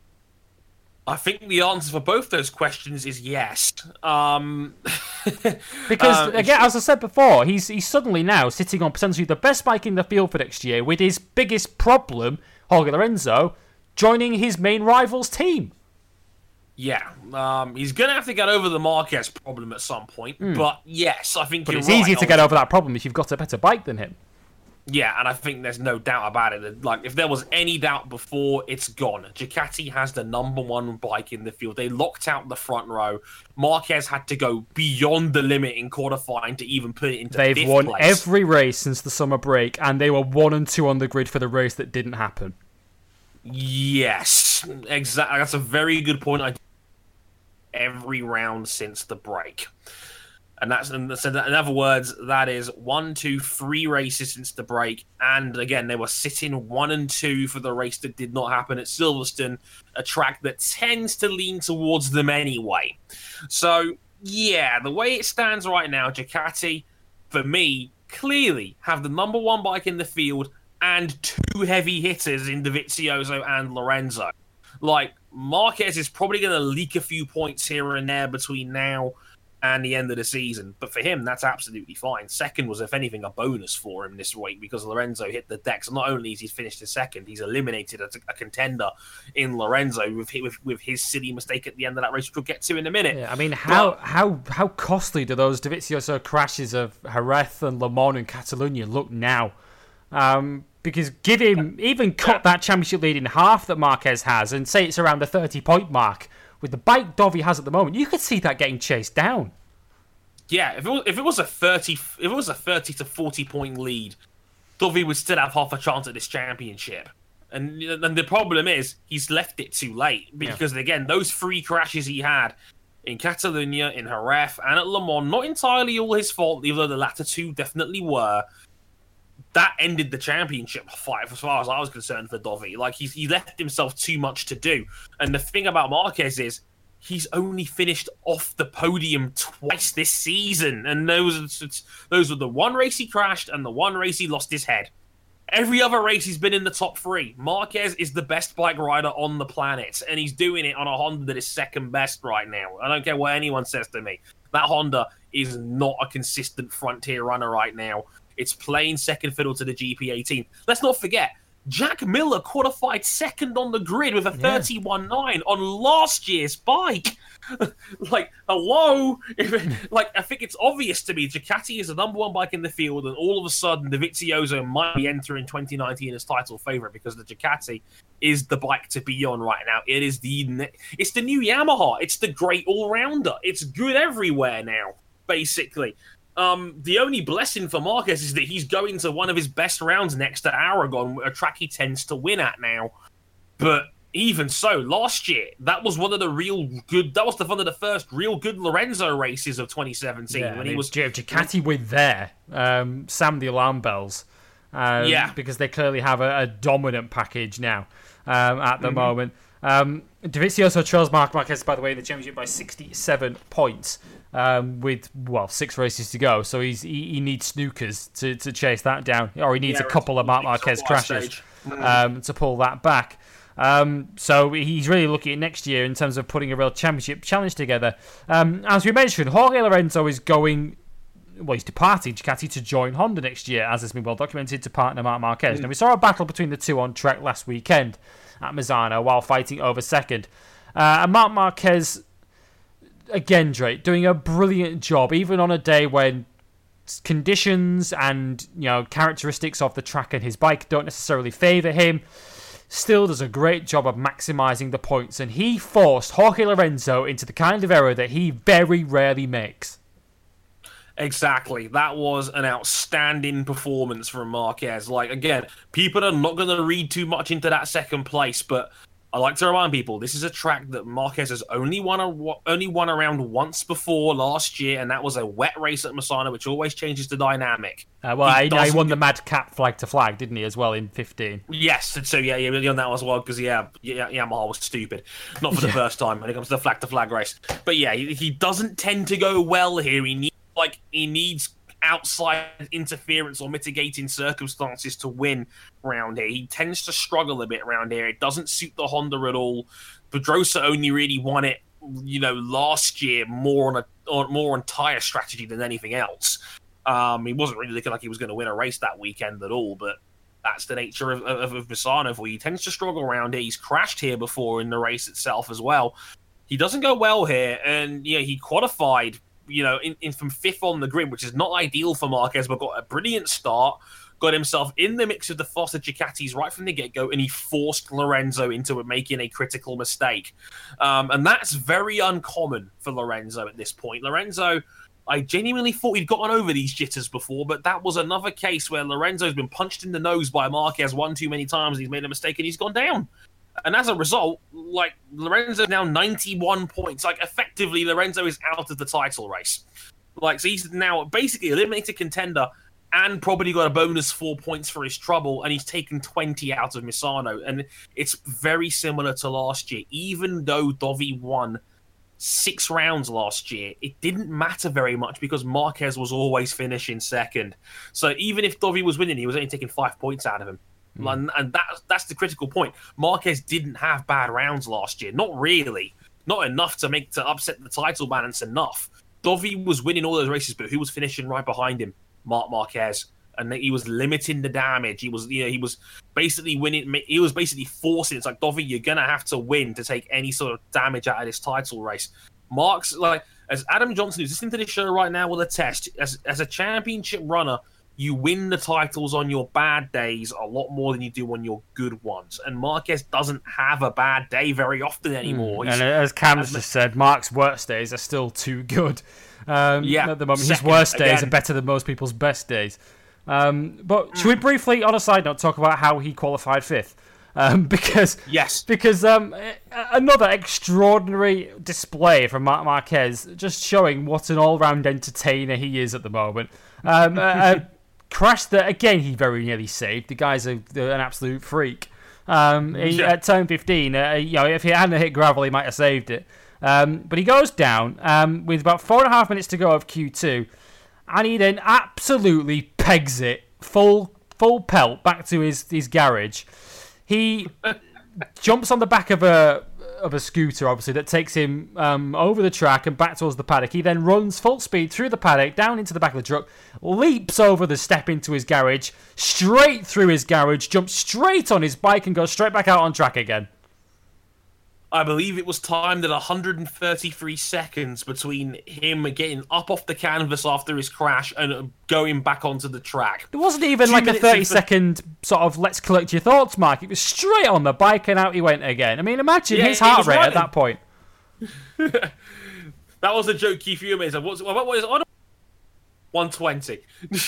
I think the answer for both those questions is yes. Um, because, um, again, as I said before, he's he's suddenly now sitting on potentially the best bike in the field for next year, with his biggest problem, Jorge Lorenzo, joining his main rival's team. Yeah, um, he's going to have to get over the Marquez problem at some point. Mm. But yes, I think but you're it's right. easier to get over that problem if you've got a better bike than him. Yeah, and I think there's no doubt about it. Like, if there was any doubt before, it's gone. Ducati has the number one bike in the field. They locked out the front row. Marquez had to go beyond the limit in qualifying to even put it into They've fifth won place. every race since the summer break, and they were one and two on the grid for the race that didn't happen. Yes, exactly. That's a very good point. I every round since the break. And that's, and so that, in other words, that is one, two, three races since the break. And again, they were sitting one and two for the race that did not happen at Silverstone, a track that tends to lean towards them anyway. So, yeah, the way it stands right now, Ducati, for me, clearly have the number one bike in the field and two heavy hitters in Dovizioso and Lorenzo. Like, Marquez is probably going to leak a few points here and there between now and the end of the season. But for him, that's absolutely fine. Second was, if anything, a bonus for him this week because Lorenzo hit the deck. So not only has he finished in second, he's eliminated a, a contender in Lorenzo with, with with his silly mistake at the end of that race, which we'll get to in a minute. Yeah, I mean, how but, how how costly do those Dovizioso crashes of Jerez and Le Mans and Catalonia look now? Um, because give him, even cut that championship lead in half that Marquez has and say it's around the thirty-point mark, with the bike Dovi has at the moment, you could see that getting chased down. Yeah, if it was, if it was a thirty, if it was a thirty to forty point lead, Dovi would still have half a chance at this championship. And and the problem is he's left it too late because yeah. again, those three crashes he had in Catalonia, in Jerez, and at Le Mans, not entirely all his fault, even though the latter two definitely were. That ended the championship fight as far as I was concerned for Dovi. Like, he's, he left himself too much to do. And the thing about Marquez is he's only finished off the podium twice this season. And those, those were the one race he crashed and the one race he lost his head. Every other race he's been in the top three. Marquez is the best bike rider on the planet. And he's doing it on a Honda that is second best right now. I don't care what anyone says to me. That Honda is not a consistent frontier runner right now. It's playing second fiddle to the G P eighteen. Let's not forget, Jack Miller qualified second on the grid with a thirty-one nine on last year's bike. Like, hello? Like, I think it's obvious to me Ducati is the number one bike in the field, and all of a sudden the Vizioso might be entering twenty nineteen as title favourite because the Ducati is the bike to be on right now. It is the it's the new Yamaha. It's the great all-rounder. It's good everywhere now, basically. Um, the only blessing for Marquez is that he's going to one of his best rounds next to Aragon, a track he tends to win at now. But even so, last year, that was one of the real good, that was the one of the first real good Lorenzo races of twenty seventeen. Yeah, when he was Ducati with there, um, Sam the alarm bells. Um, yeah. Because they clearly have a, a dominant package now um, at the Mm-hmm. moment. Um, Dovizioso trails Marc Marquez, by the way, in the championship by sixty-seven points um, with, well, six races to go. So he's he, he needs snookers to, to chase that down, or he needs Yeah, a couple of Marc Marquez crashes um, to pull that back. Um, so he's really looking at next year in terms of putting a real championship challenge together. Um, as we mentioned, Jorge Lorenzo is going... Well, he's departing Ducati to join Honda next year, as has been well documented, to partner Marc Marquez. Mm. Now, we saw a battle between the two on track last weekend at Misano while fighting over second. Uh, and Marc Marquez, again, Drake, doing a brilliant job, even on a day when conditions and, you know, characteristics of the track and his bike don't necessarily favour him. Still does a great job of maximising the points, and he forced Jorge Lorenzo into the kind of error that he very rarely makes. Exactly. That was an outstanding performance from Marquez. Like, again, people are not going to read too much into that second place, but I like to remind people, this is a track that Marquez has only won a, only won around once before last year, and that was a wet race at Misano, which always changes the dynamic. Uh, well, he, I, I won the Mad Cat flag to flag, didn't he, as well, in fifteen? Yes, so yeah, yeah, really on that as well, because yeah, yeah, Yamaha was stupid. Not for the yeah. first time when it comes to the flag to flag race. But yeah, he, he doesn't tend to go well here. He needs, like, he needs outside interference or mitigating circumstances to win round here. He tends to struggle a bit around here. It doesn't suit the Honda at all. Pedrosa only really won it, you know, last year more on a on, more on tyre strategy than anything else. Um, he wasn't really looking like he was going to win a race that weekend at all, but that's the nature of, of, of Misano for you. He tends to struggle around here. He's crashed here before in the race itself as well. He doesn't go well here, and yeah, he qualified, you know, in, in from fifth on the grid, which is not ideal for Marquez, but got a brilliant start, got himself in the mix of the faster Ducatis right from the get-go, and he forced Lorenzo into making a critical mistake. Um, and that's very uncommon for Lorenzo at this point. Lorenzo, I genuinely thought he'd gotten over these jitters before, but that was another case where Lorenzo's been punched in the nose by Marquez one too many times, he's made a mistake, and he's gone down. And as a result, like, Lorenzo now ninety-one points. Like, effectively, Lorenzo is out of the title race. Like, so he's now basically eliminated contender and probably got a bonus four points for his trouble, and he's taken twenty out of Misano. And it's very similar to last year. Even though Dovi won six rounds last year, it didn't matter very much because Marquez was always finishing second. So even if Dovi was winning, he was only taking five points out of him. Mm. And that, that's the critical point. Marquez didn't have bad rounds last year. Not really. Not enough to make to upset the title balance enough. Dovi was winning all those races, but who was finishing right behind him? Marc Marquez. And he was limiting the damage. He was, you know, he was basically winning. He was basically forcing. It's like, Dovi, you're gonna have to win to take any sort of damage out of this title race. Mark's like, as Adam Johnson, who's listening to this show right now, will attest. As as a championship runner, you win the titles on your bad days a lot more than you do on your good ones. And Marquez doesn't have a bad day very often anymore. Mm. And as Cam's just said, Mark's worst days are still too good. Um, yeah, at the moment, his worst days again. are better than most people's best days. Um, but should we briefly, on a side note, talk about how he qualified fifth? Um, because yes, because um, another extraordinary display from Marc Marquez, just showing what an all-round entertainer he is at the moment. Um, a, a crash that again he very nearly saved. The guy's a, an absolute freak. Um, he, yeah. At turn fifteen, uh, you know, if he hadn't hit gravel, he might have saved it. Um, but he goes down um, with about four and a half minutes to go of Q two, and he then absolutely pegs it full full pelt back to his, his garage. He jumps on the back of a of a scooter, obviously, that takes him um, over the track and back towards the paddock. He then runs full speed through the paddock, down into the back of the truck, leaps over the step into his garage, straight through his garage, jumps straight on his bike and goes straight back out on track again. I believe it was timed at one hundred thirty-three seconds between him getting up off the canvas after his crash and going back onto the track. There wasn't even Two like a minutes thirty into- second sort of let's collect your thoughts mark. It was straight on the bike and out he went again. I mean, imagine Yeah, his he heart was rate running. at that point. That was a joke Keith Hume made. What's what was it? one twenty.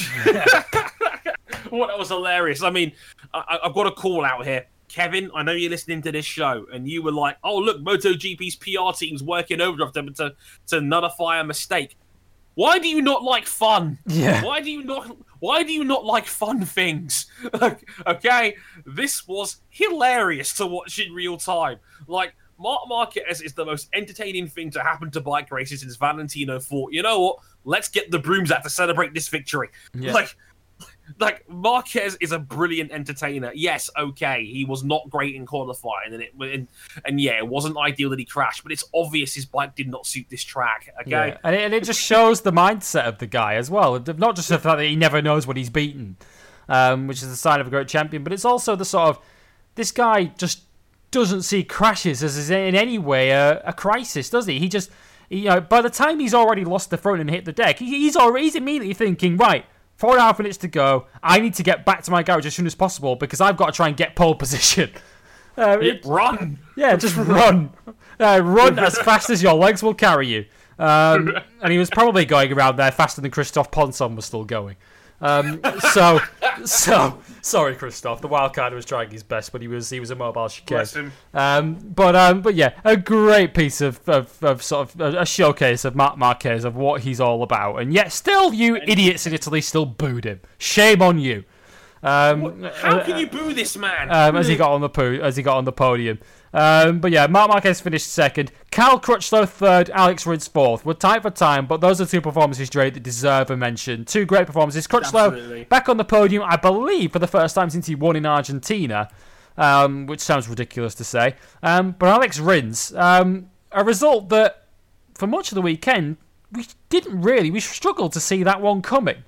Well, that was hilarious. I mean, I, I've got a call out here. Kevin, I know you're listening to this show, and you were like, oh, look, MotoGP's P R team's working overdraft to, to, to nullify a mistake. Why do you not like fun? Yeah. Why do you not why do you not like fun things? Okay, this was hilarious to watch in real time. Like, Marc Marquez is the most entertaining thing to happen to bike races since Valentino thought, you know what, let's get the brooms out to celebrate this victory. Yeah. Like, like Marquez is a brilliant entertainer. Yes, okay, he was not great in qualifying, and it and, and yeah, it wasn't ideal that he crashed, but it's obvious his bike did not suit this track. Okay, Yeah. And, it, and it just shows the mindset of the guy as well. Not just the fact that he never knows what he's beaten, um, which is a sign of a great champion, but it's also the sort of, this guy just doesn't see crashes as in any way a, a crisis, does he? He just, you know, by the time he's already lost the front and hit the deck, he, he's already he's immediately thinking, right, four and a half minutes to go. I need to get back to my garage as soon as possible because I've got to try and get pole position. Uh, it- run. yeah, just run. Uh, run as fast as your legs will carry you. Um, and he was probably going around there faster than Christophe Ponson was still going. Um, so, so sorry, Christophe. The wild card was trying his best, but he was he was a mobile chicane. Bless him. Um, but um, but yeah, a great piece of, of, of sort of a, a showcase of Marc Marquez of what he's all about, and yet still you idiots in Italy still booed him. Shame on you. Um, How can you boo this man? um, as he got on the po- as he got on the podium. Um, but yeah, Marc Marquez finished second. Cal Crutchlow third. Alex Rins fourth. We're tight for time, but those are two performances, Dre, that deserve a mention. Two great performances. Crutchlow Absolutely. back on the podium, I believe, for the first time since he won in Argentina, um, which sounds ridiculous to say. Um, but Alex Rins, um, a result that for much of the weekend we didn't really, we struggled to see that one coming.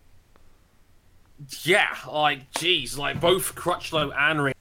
Yeah, like, geez, like both Crutchlow and Rins.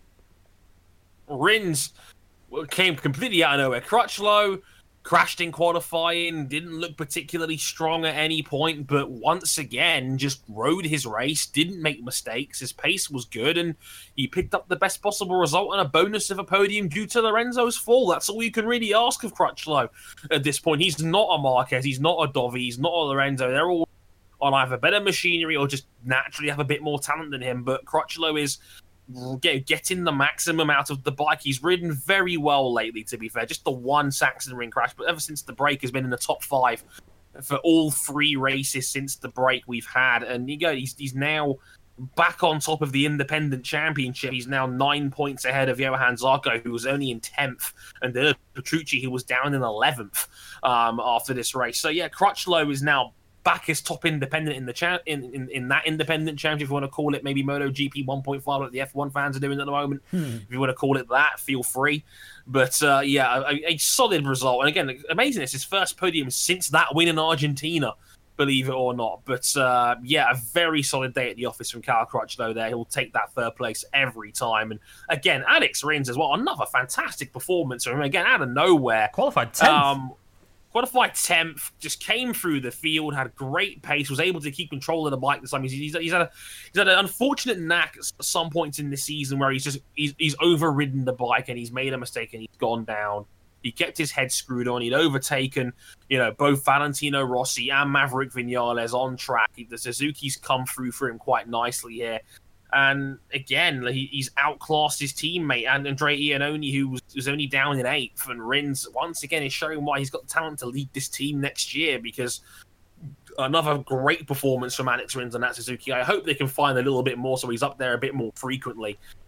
Rins came completely out of nowhere. Crutchlow crashed in qualifying, didn't look particularly strong at any point, but once again just rode his race, didn't make mistakes, his pace was good, and he picked up the best possible result and a bonus of a podium due to Lorenzo's fall. That's all you can really ask of Crutchlow at this point. He's not a Marquez, he's not a Dovi, he's not a Lorenzo. They're all on either better machinery or just naturally have a bit more talent than him, but Crutchlow is get, getting the maximum out of the bike. He's ridden very well lately, to be fair. Just the one Saxon ring crash, but ever since the break has been in the top five for all three races since the break we've had. And you go, he's, he's now back on top of the independent championship. He's now nine points ahead of Johan Zarco, who was only in tenth, and then Petrucci, who was down in eleventh um, after this race. So yeah, Crutchlow is now back as top independent in the cha- in, in in that independent championship, if you want to call it, maybe MotoGP one point five, like the F one fans are doing at the moment. Hmm. If you want to call it that, feel free. But uh, yeah, a, a solid result. And again, amazing. It's his first podium since that win in Argentina, believe it or not. But uh, yeah, a very solid day at the office from Cal Crutchlow there. He'll take that third place every time. And again, Alex Rins as well, another fantastic performance from him. Again, out of nowhere. Qualified tenth. Um, Qualified tenth, just came through the field, had great pace, was able to keep control of the bike this time. He's, he's, he's, had, a, he's had an unfortunate knack at some points in the season where he's just he's, he's overridden the bike and he's made a mistake and he's gone down. He kept his head screwed on. He'd overtaken, you know, both Valentino Rossi and Maverick Vinales on track. The Suzuki's come through for him quite nicely here. And again, he, he's outclassed his teammate, and Andrea Iannone, who was, was only down in eighth. And Rins, once again, is showing why he's got the talent to lead this team next year, because another great performance from Alex Rins on that Suzuki. I hope they can find a little bit more so he's up there a bit more frequently.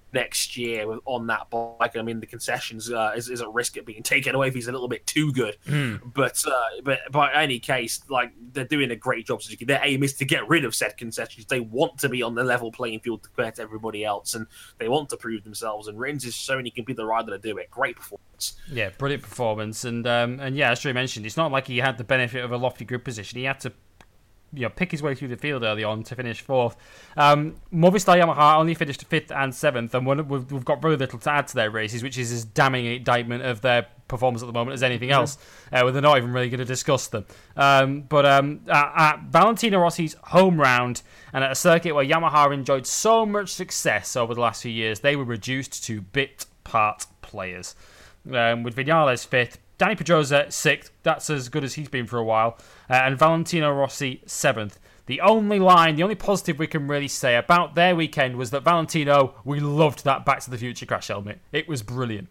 next year with, on that bike. I mean, the concessions uh, is, is at risk of being taken away if he's a little bit too good. Mm. But uh, but by any case, like they're doing a great job, Suzuki. Their aim is to get rid of said concessions. They want to be on the level playing field compared to everybody else, and they want to prove themselves. And Rins is showing he can be the rider to do it. Great performance. Yeah, brilliant performance. And um, and yeah, as Drew mentioned, it's not like he had the benefit of a lofty grid position. He had to, you know, pick his way through the field early on to finish fourth. Um, Movistar Yamaha only finished fifth and seventh, and one, we've, we've got very little to add to their races, which is as damning an indictment of their performance at the moment as anything else, uh, where they're not even really going to discuss them. Um, but um, at, at Valentino Rossi's home round, and at a circuit where Yamaha enjoyed so much success over the last few years, they were reduced to bit part players. Um, with Vinales fifth, Dani Pedrosa sixth, that's as good as he's been for a while, uh, and Valentino Rossi seventh. The only line, the only positive we can really say about their weekend was that Valentino, we loved that Back to the Future crash helmet. It was brilliant.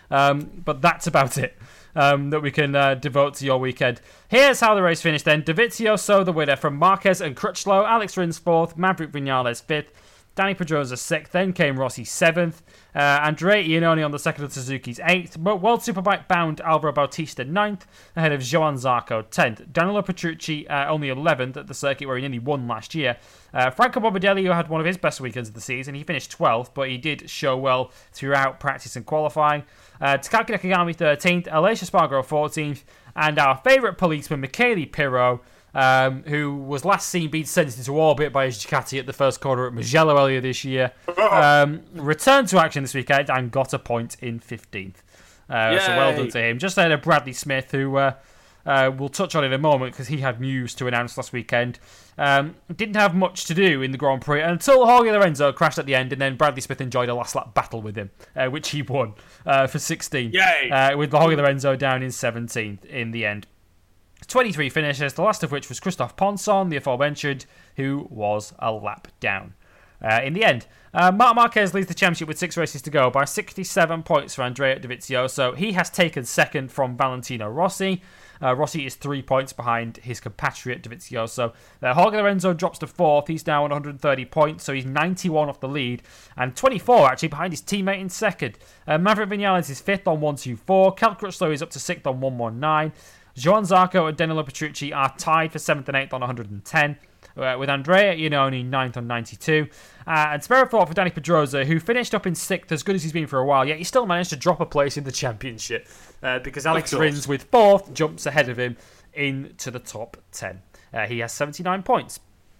Um, but that's about it um, that we can uh, devote to your weekend. Here's how the race finished then. Dovizioso, the winner from Marquez and Crutchlow. Alex Rins fourth, Maverick Vinales fifth, Dani Pedrosa sixth, then came Rossi seventh, uh, Andrea Iannone on the second of Suzuki's eighth, World Superbike bound Alvaro Bautista ninth, ahead of Johann Zarco tenth, Danilo Petrucci uh, only eleventh at the circuit where he nearly won last year. Uh, Franco Morbidelli, who had one of his best weekends of the season, he finished twelfth, but he did show well throughout practice and qualifying. Uh, Takaki Nakagami thirteenth, Aleix Espargaro fourteenth, and our favourite policeman, Michele Pirro, Um, who was last seen being sent into orbit by his Ducati at the first corner at Mugello earlier this year, um, returned to action this weekend and got a point in fifteenth. Uh, so well done to him. Just ahead of Bradley Smith, who uh, uh, we'll touch on in a moment because he had news to announce last weekend. Um, didn't have much to do in the Grand Prix until Jorge Lorenzo crashed at the end, and then Bradley Smith enjoyed a last lap battle with him, uh, which he won uh, for sixteenth, uh, with Jorge Lorenzo down in seventeenth in the end. twenty-three finishes, the last of which was Christophe Ponson, the aforementioned, who was a lap down. Uh, in the end, uh, Marc Marquez leads the championship with six races to go by sixty-seven points for Andrea Dovizioso. He has taken second from Valentino Rossi. Uh, Rossi is three points behind his compatriot Dovizioso. Uh, Jorge Lorenzo drops to fourth. He's now on one hundred thirty points, so he's ninety-one off the lead, and twenty-four actually behind his teammate in second. Uh, Maverick Vinales is fifth on one twenty-four. Cal Crutchlow is up to sixth on one nineteen. Johann Zarco and Danilo Petrucci are tied for seventh and eighth on one hundred ten, uh, with Andrea Iannone ninth on ninety-two. Uh, and spare a thought for Dani Pedrosa, who finished up in sixth, as good as he's been for a while, yet he still managed to drop a place in the championship, uh, because Alex Rins, with fourth, jumps ahead of him into the top ten. Uh, he has seventy-nine points.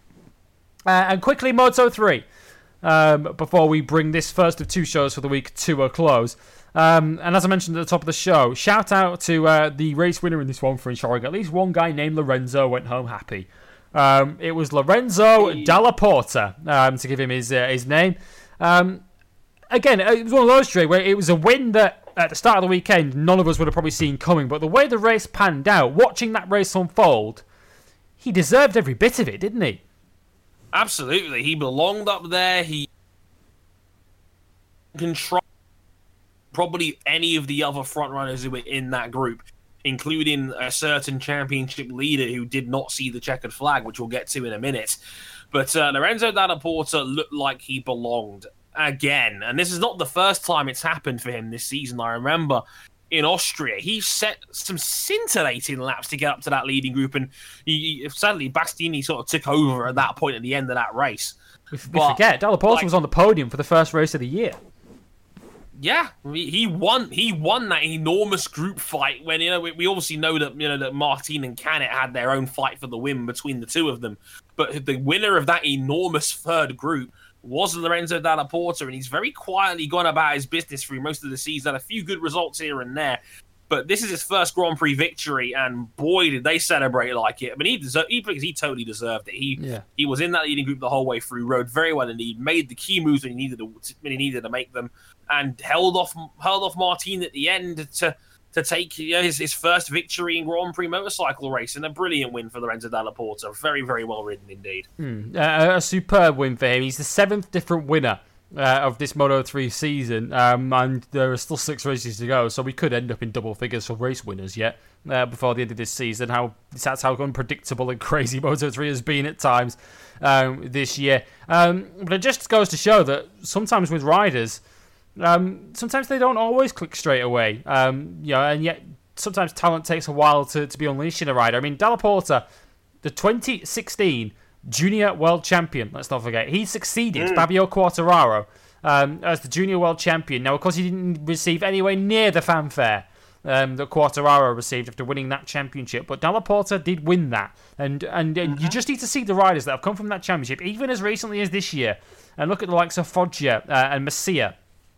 Uh, and quickly, Moto three, um, before we bring this first of two shows for the week to a close. Um, and as I mentioned at the top of the show, shout out to uh, the race winner in this one for ensuring at least one guy named Lorenzo went home happy. Um, it was Lorenzo Dalla Porta, um, to give him his uh, his name. Um, again, it was one of those, Dre, where it was a win that at the start of the weekend none of us would have probably seen coming. But the way the race panned out, watching that race unfold, he deserved every bit of it, didn't he? Absolutely. He belonged up there. He controlled probably any of the other front runners who were in that group, including a certain championship leader who did not see the checkered flag, which we'll get to in a minute. But uh, Lorenzo Dalla Porta looked like he belonged again. And this is not the first time it's happened for him this season. I remember in Austria, he set some scintillating laps to get up to that leading group. And he, sadly, Bastianini sort of took over at that point at the end of that race. We, we but, forget, Dalla Porta like, was on the podium for the first race of the year. Yeah, he won. He won that enormous group fight. When you know, we, we obviously know that you know that Martin and Canet had their own fight for the win between the two of them. But the winner of that enormous third group was Lorenzo Dalla Porta, and he's very quietly gone about his business through most of the season. Had a few good results here and there, but this is his first Grand Prix victory, and boy, did they celebrate like it. I mean, he deserved, he, he totally deserved it. He yeah. he was in that leading group the whole way through, rode very well indeed, made the key moves when he needed to, when he needed to make them, and held off held off Martin at the end to to take you know, his, his first victory in Grand Prix motorcycle racing. A brilliant win for Lorenzo Dalla Porta. Very, very well ridden indeed. Mm, uh, a superb win for him. He's the seventh different winner Uh, of this Moto three season, um, and there are still six races to go, so we could end up in double figures for race winners yet uh, before the end of this season. How that's how unpredictable and crazy Moto three has been at times um, this year. Um, but it just goes to show that sometimes with riders, um, sometimes they don't always click straight away. Um, you know, and yet sometimes talent takes a while to, to be unleashed in a rider. I mean, Dalla Porta, the twenty sixteen Junior World Champion, let's not forget, he succeeded mm. Fabio Quartararo um, as the Junior World Champion. Now, of course, he didn't receive anywhere near the fanfare um, that Quartararo received after winning that championship, but Dalla Porta did win that. And, and, and mm-hmm. you just need to see the riders that have come from that championship, even as recently as this year, and look at the likes of Foggia uh, and Messia,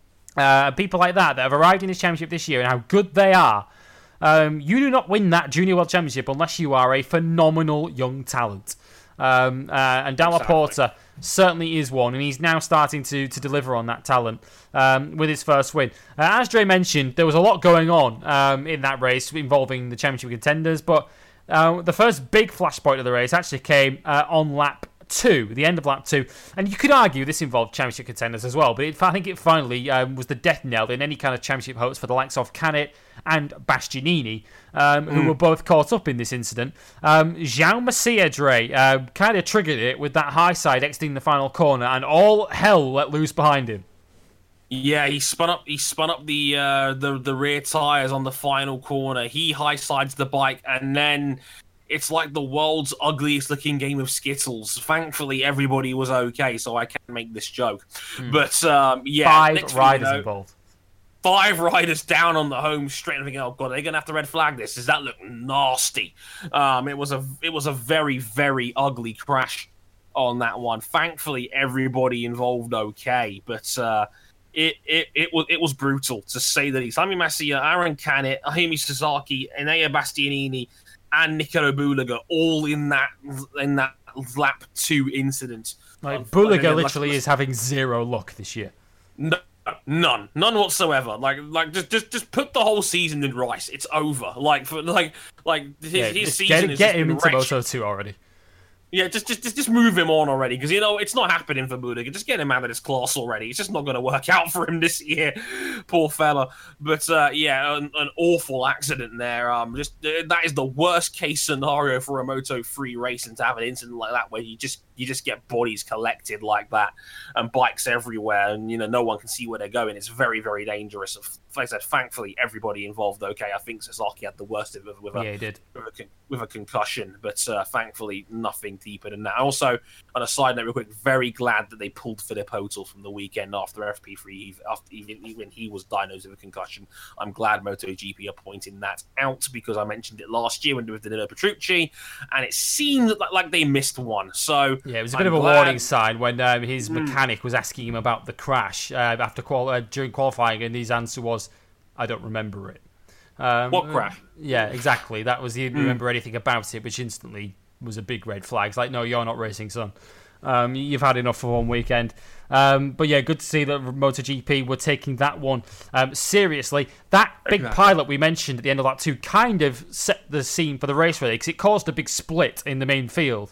uh, people like that that have arrived in this championship this year and how good they are. Um, you do not win that Junior World Championship unless you are a phenomenal young talent. Um, uh, and Dalla exactly. Porta certainly is one, and he's now starting to, to deliver on that talent um, with his first win. Uh, as Dre mentioned, there was a lot going on um, in that race involving the championship contenders, but uh, the first big flashpoint of the race actually came uh, on lap two, the end of lap two, and you could argue this involved championship contenders as well, but it, I think it finally um, was the death knell in any kind of championship hopes for the likes of Canet and Bastianini, um, who mm. were both caught up in this incident. Um, João Macia, Dre, uh, kind of triggered it with that high side exiting the final corner, and all hell let loose behind him. Yeah, he spun up. He spun up the uh, the the rear tires on the final corner. He high sides the bike, and then it's like the world's ugliest looking game of Skittles. Thankfully, everybody was okay, so I can't make this joke. Mm. But um, yeah, five riders you know, involved. Five riders down on the home straight, and thinking, "Oh God, are they going to have to red flag this? Does that look nasty?" Um, it was a it was a very very ugly crash on that one. Thankfully, everybody involved okay, but uh, it it it was it was brutal to say the least. Sammy Masia, Aaron Canet, Ahimi Sasaki, Enea Bastianini, and Niccolo Bulega all in that in that lap two incident. Like Bulega literally like, is having zero luck this year. No. None, none whatsoever. Like, like just, just, just put the whole season in rice. It's over. Like, for like, like his, yeah, his season get, is get him into into Moto two already. Yeah, just, just, just, just move him on already, because you know it's not happening for Budiga. Just get him out of this class already. It's just not going to work out for him this year, poor fella. But uh, yeah, an, an awful accident there. Um, just uh, that is the worst case scenario for a Moto three race, and to have an incident like that where you just you just get bodies collected like that and bikes everywhere, and you know no one can see where they're going. It's very, very dangerous. Like I said, thankfully everybody involved okay. I think Sasaki had the worst of it with a, yeah, he did. with a, con- with a concussion, but uh, thankfully nothing deeper than that. Also, on a side note, real quick, very glad that they pulled Philip Hotel from the weekend after F P three, after even, even he was diagnosed with a concussion. I'm glad MotoGP are pointing that out, because I mentioned it last year when they were with Danilo Petrucci, and it seemed like, like they missed one. So yeah, it was a bit I'm of a glad... warning sign when um, his mm. mechanic was asking him about the crash uh, after qual- uh, during qualifying, and his answer was, "I don't remember it." Um, what crash? Yeah, exactly. That was he didn't mm. remember anything about it, which instantly was a big red flag. It's like, no, you're not racing, son. Um, you've had enough for one weekend. Um, but yeah, good to see that MotoGP were taking that one um, seriously. That big exactly. pilot we mentioned at the end of that two kind of set the scene for the race, really, because it caused a big split in the main field.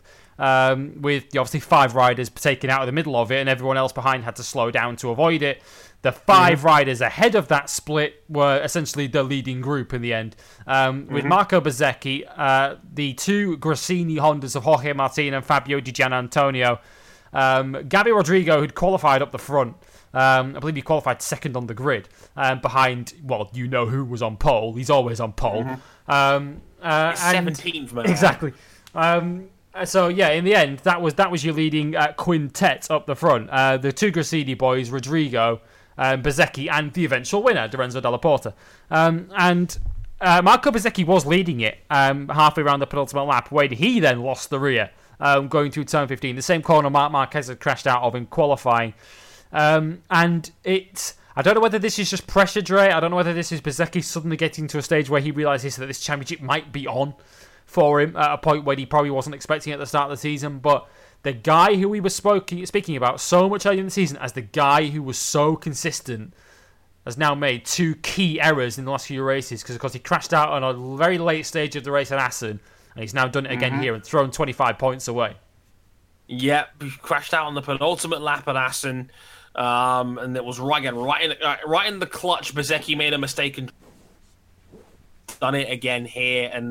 Um, with obviously five riders taken out of the middle of it, and everyone else behind had to slow down to avoid it. The five mm-hmm. riders ahead of that split were essentially the leading group in the end, um, with mm-hmm. Marco Bezzecchi, uh, the two Grassini Hondas of Jorge Martin and Fabio Di Gianantonio, um, Gabi Rodrigo, who'd qualified up the front. Um, I believe he qualified second on the grid, um, behind, well, you know who was on pole. He's always on pole. Mm-hmm. Um, uh, seventeenth, man. Exactly. Um, So yeah, in the end, that was that was your leading uh, quintet up the front. Uh, the two Grassini boys, Rodrigo, um, Bezzecchi, and the eventual winner, Lorenzo Dalla Porta. Um, and uh, Marco Bezzecchi was leading it um, halfway around the penultimate lap, where he then lost the rear, um, going through turn fifteen, the same corner Marc Marquez had crashed out of in qualifying. Um, and it, I don't know whether this is just pressure, Dre. I don't know whether this is Bezzecchi suddenly getting to a stage where he realises that this championship might be on for him at a point where he probably wasn't expecting at the start of the season. But the guy who we were spoken, speaking about so much earlier in the season as the guy who was so consistent has now made two key errors in the last few races, because of course he crashed out on a very late stage of the race at Assen, and he's now done it again mm-hmm. here and thrown twenty-five points away. Yep, he crashed out on the penultimate lap at Assen, um, and it was right again, right in, uh, right in the clutch. Bezzecchi made a mistake and done it again here, and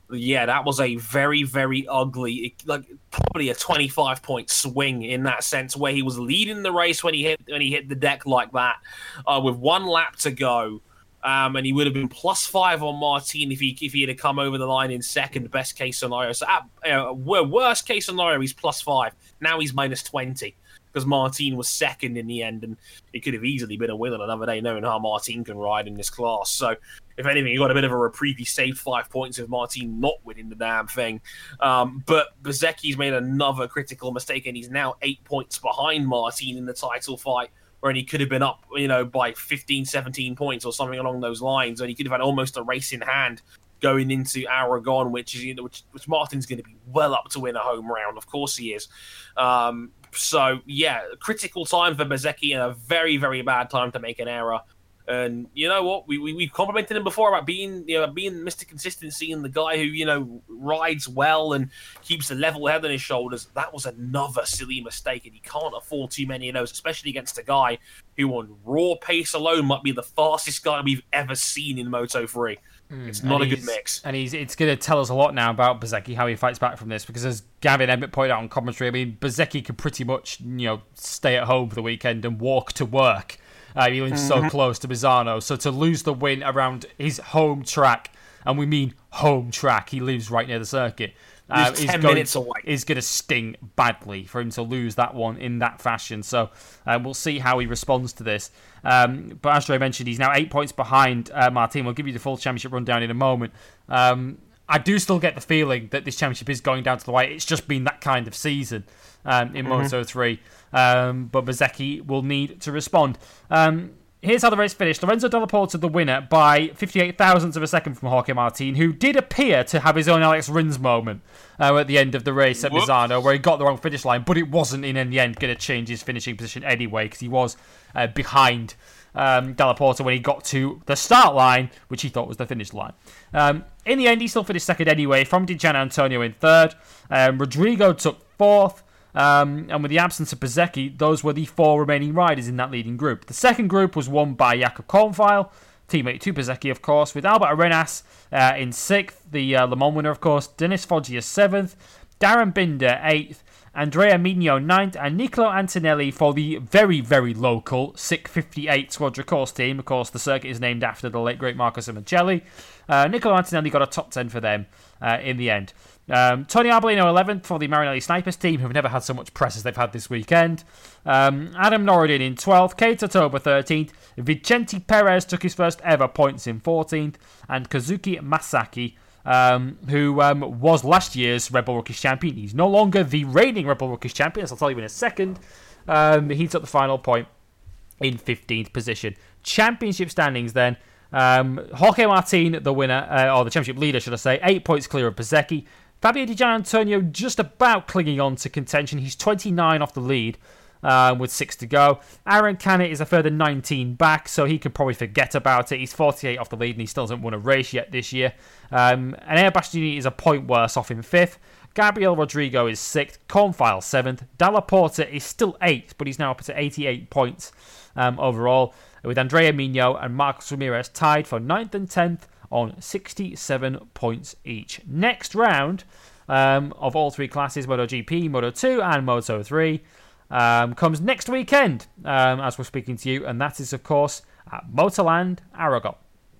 Yeah, that was a very, very ugly, like probably a twenty-five point swing in that sense, where he was leading the race when he hit when he hit the deck like that, uh, with one lap to go, um, and he would have been plus five on Martin if he if he had come over the line in second, best case scenario. So, at, uh, worst case scenario, he's plus five. Now he's minus twenty. Because Martin was second in the end, and it could have easily been a win on another day, knowing how Martin can ride in this class. So, if anything, he got a bit of a reprieve. He saved five points with Martin not winning the damn thing. Um, but Bezecchi's made another critical mistake, and he's now eight points behind Martin in the title fight, where he could have been up, you know, by fifteen, seventeen points or something along those lines, and he could have had almost a race in hand going into Aragon, which is, you know, which, which Martin's going to be well up to win a home round. Of course he is. Um, so yeah, critical time for Bezecchi and a very, very bad time to make an error. And you know what? We we we've complimented him before about being, you know, being Mister Consistency and the guy who, you know, rides well and keeps a level head on his shoulders. That was another silly mistake, and he can't afford too many of those, especially against a guy who on raw pace alone might be the fastest guy we've ever seen in Moto three. Mm, it's not a good mix. And he's it's going to tell us a lot now about Bezecchi, how he fights back from this, because as Gavin Emmett pointed out on commentary, I mean, Bezecchi could pretty much, you know, stay at home for the weekend and walk to work. Uh, he lives mm-hmm. so close to Misano. So to lose the win around his home track, and we mean home track, he lives right near the circuit, uh, is ten going, minutes away. Is going to sting badly for him to lose that one in that fashion. So uh, we'll see how he responds to this. Um, but as Dre mentioned, he's now eight points behind uh, Martin. We'll give you the full championship rundown in a moment. Um, I do still get the feeling that this championship is going down to the wire. It's just been that kind of season um, in mm-hmm. Moto three. Um, but Bezecchi will need to respond. Um, here's how the race finished. Lorenzo Della Porta, the winner, by fifty-eight thousandths of a second from Jorge Martin, who did appear to have his own Alex Rins moment uh, at the end of the race at Whoops. Misano, where he got the wrong finish line, but it wasn't in the end going to change his finishing position anyway, because he was uh, behind um, Della Porta when he got to the start line, which he thought was the finish line. Um, in the end, he still finished second anyway, from Di Gianantonio in third. Um, Rodrigo took fourth. Um, and with the absence of Bezecchi, those were the four remaining riders in that leading group. The second group was won by Jakob Kornfeil, teammate to Bezecchi, of course, with Albert Arenas uh, in sixth, the uh, Le Mans winner, of course, Denis Foggia seventh, Darren Binder eighth, Andrea Migno ninth, and Nicolo Antonelli for the very, very local S I C fifty-eight Squadra Course team. Of course, the circuit is named after the late, great Marco Simoncelli. Uh, Nicolo Antonelli got a top ten for them uh, in the end. Um, Tony Arbolino eleventh for the Marinelli Snipers team, who've never had so much press as they've had this weekend. Um, Adam Norridin in twelfth, Keita Toba thirteenth, Vicente Perez took his first ever points in fourteenth, and Kazuki Masaki, um, who um, was last year's Red Bull Rookies champion. He's no longer the reigning Red Bull Rookies champion, as I'll tell you in a second. Um, he took the final point in fifteenth position. Championship standings then. Um, Jorge Martin, the winner, uh, or the championship leader, should I say, eight points clear of Bezecchi. Fabio Di Gianantonio just about clinging on to contention. He's twenty-nine off the lead uh, with six to go. Aaron Canet is a further nineteen back, so he can probably forget about it. He's forty-eight off the lead, and he still hasn't won a race yet this year. Um, and Air Bastianini is a point worse off in fifth. Gabriel Rodrigo is sixth. Kornfeil seventh. Dalla Porta is still eighth, but he's now up to eighty-eight points um, overall, with Andrea Migno and Marcos Ramirez tied for ninth and tenth on sixty-seven points each. Next round um, of all three classes, MotoGP, Moto two and Moto three, um, comes next weekend um, as we're speaking to you, and that is, of course, at Motorland Aragon.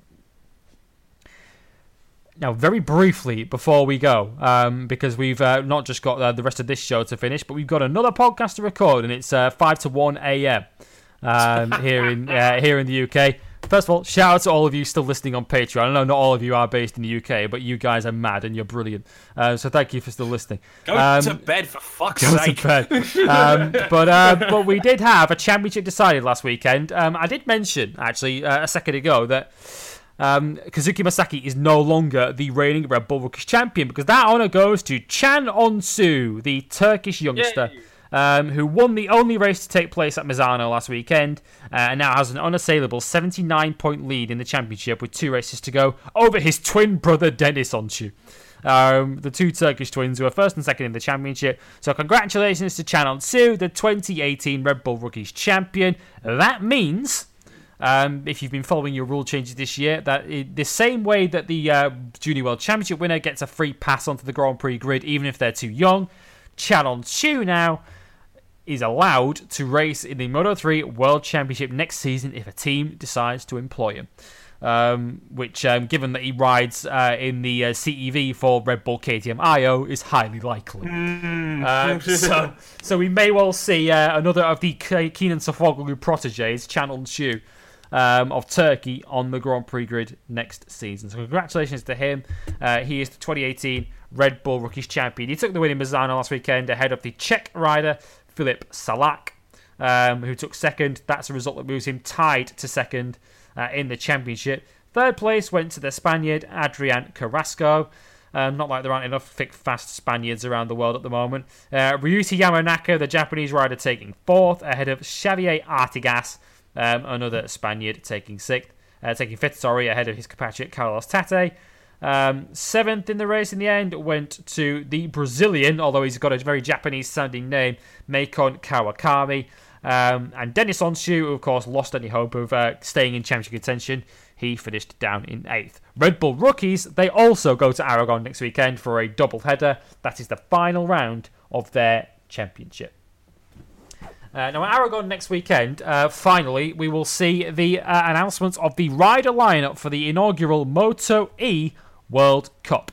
Now, very briefly before we go, um, because we've uh, not just got uh, the rest of this show to finish, but we've got another podcast to record, and it's uh, five to one a.m. um, here in uh, here in the U K. First of all, shout out to all of you still listening on Patreon. I know not all of you are based in the U K, but you guys are mad and you're brilliant. Uh, so thank you for still listening. Go um, to bed, for fuck's go sake. To bed. um, but uh, but we did have a championship decided last weekend. Um, I did mention, actually, uh, a second ago that um, Kazuki Masaki is no longer the reigning Red Bull Rookies champion, because that honour goes to Can Onsu, the Turkish youngster. Yay. Um, who won the only race to take place at Misano last weekend, uh, and now has an unassailable seventy-nine point lead in the championship with two races to go over his twin brother Denis Onsu. Um, the two Turkish twins who are first and second in the championship. So congratulations to Can Onsu, the twenty eighteen Red Bull Rookies champion. That means Um, if you've been following your rule changes this year, that it, the same way that the uh, Junior World Championship winner gets a free pass onto the Grand Prix grid, even if they're too young, Chan On-Shu now is allowed to race in the Moto three World Championship next season if a team decides to employ him. Um, which, um, given that he rides uh, in the uh, C E V for Red Bull K T M I O, is highly likely. Mm. Uh, so, so we may well see uh, another of the K- Kenan Sofuoglu protégés, Chan On-Shu, um, of Turkey on the Grand Prix grid next season. So congratulations to him. Uh, he is the twenty eighteen Red Bull Rookies Champion. He took the win in Misano last weekend ahead of the Czech rider Filip Salak, um, who took second. That's a result that moves him tied to second uh, in the championship. Third place went to the Spaniard Adrian Carrasco. Um, not like there aren't enough thick, fast Spaniards around the world at the moment. Uh, Ryuta Yamanaka, the Japanese rider, taking fourth ahead of Xavier Artigas, um, another Spaniard, taking sixth. Uh, taking fifth, sorry, ahead of his compatriot Carlos Tate. Um, seventh in the race in the end went to the Brazilian, although he's got a very Japanese-sounding name, Meikon Kawakami. Um, and Dennis On-Shu, who of course lost any hope of uh, staying in championship contention. He finished down in eighth. Red Bull rookies, they also go to Aragon next weekend for a double header. That is the final round of their championship. Uh, now, at Aragon next weekend, uh, finally, we will see the uh, announcement of the rider lineup for the inaugural Moto E World Cup.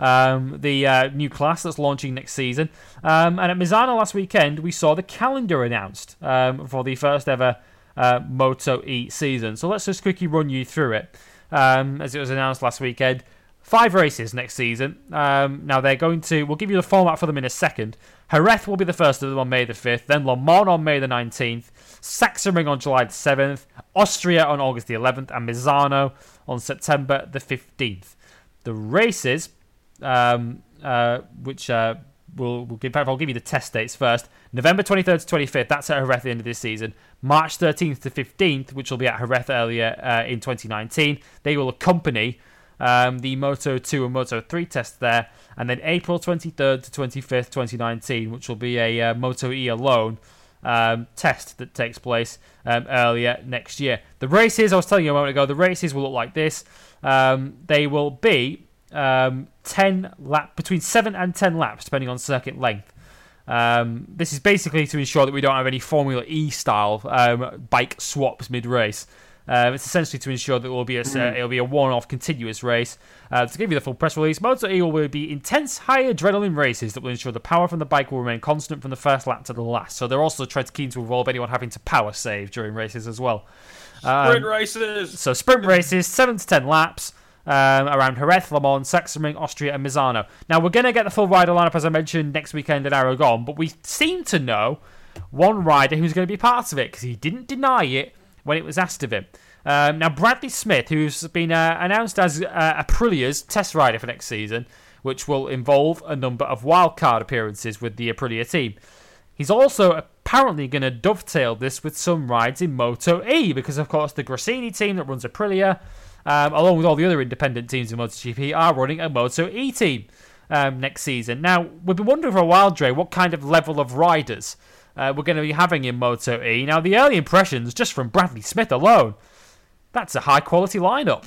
Um, the uh, new class that's launching next season. Um, and at Misano last weekend, we saw the calendar announced um, for the first ever uh, Moto E season. So let's just quickly run you through it. Um, as it was announced last weekend, five races next season. Um, now they're going to, we'll give you the format for them in a second. Jerez will be the first of them on May the fifth, then Le Mans on May the nineteenth, Sachsenring on July the seventh, Austria on August the eleventh, and Misano on September the fifteenth. The races, um, uh, which uh, we'll, we'll give, I'll give you the test dates first. November twenty-third to twenty-fifth, that's at Jerez at the end of this season. March thirteenth to fifteenth, which will be at Jerez earlier uh, in twenty nineteen. They will accompany um, the Moto two and Moto three tests there. And then April twenty-third to twenty-fifth, twenty nineteen, which will be a uh, Moto E alone um, test that takes place um, earlier next year. The races, I was telling you a moment ago, the races will look like this. Um, they will be um, ten lap between seven and ten laps, depending on circuit length. Um, this is basically to ensure that we don't have any Formula E style um, bike swaps mid-race. Uh, it's essentially to ensure that it will be a, uh, it'll be a one-off continuous race. Uh, to give you the full press release, Moto E will be intense, high adrenaline races that will ensure the power from the bike will remain constant from the first lap to the last. So they're also trying to keen to involve anyone having to power save during races as well. Sprint Um, races. So sprint races, seven to ten laps. Um, around Jerez, Le Mans, Sachsenring, Austria, and Misano. Now, we're going to get the full rider lineup, as I mentioned, next weekend at Aragon, but we seem to know one rider who's going to be part of it, because he didn't deny it when it was asked of him. Um, now, Bradley Smith, who's been uh, announced as uh, Aprilia's test rider for next season, which will involve a number of wildcard appearances with the Aprilia team. He's also apparently going to dovetail this with some rides in Moto E, because, of course, the Grassini team that runs Aprilia, Um, along with all the other independent teams in MotoGP, are running a Moto E team um, next season. Now, we've been wondering for a while, Dre, what kind of level of riders uh, we're going to be having in Moto E. Now, the early impressions, just from Bradley Smith alone, that's a high-quality lineup.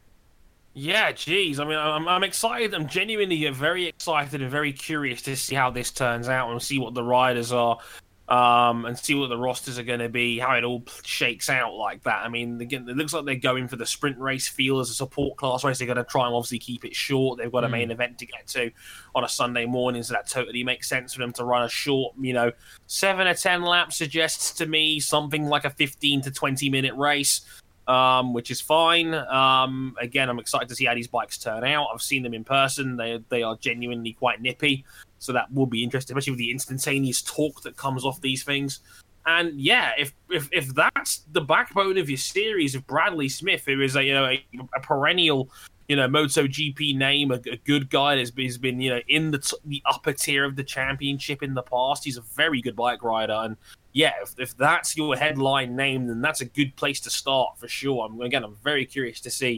Yeah, geez. I mean, I'm, I'm excited. I'm genuinely very excited and very curious to see how this turns out and see what the riders are. Um, and see what the rosters are going to be, how it all shakes out like that. I mean, again, it looks like they're going for the sprint race feel as a support class race. They're going to try and obviously keep it short. They've got a Mm. main event to get to on a Sunday morning, so that totally makes sense for them to run a short, you know, seven or ten laps suggests to me something like a fifteen to twenty minute race, um, which is fine. Um, again, I'm excited to see how these bikes turn out. I've seen them in person. They, they are genuinely quite nippy. So that will be interesting, especially with the instantaneous torque that comes off these things. And yeah, if if, if that's the backbone of your series of Bradley Smith, who is a you know a, a perennial you know MotoGP name, a, a good guy that's been, has been you know in the t- the upper tier of the championship in the past. He's a very good bike rider, and yeah, if, if that's your headline name, then that's a good place to start for sure. I'm again, I'm very curious to see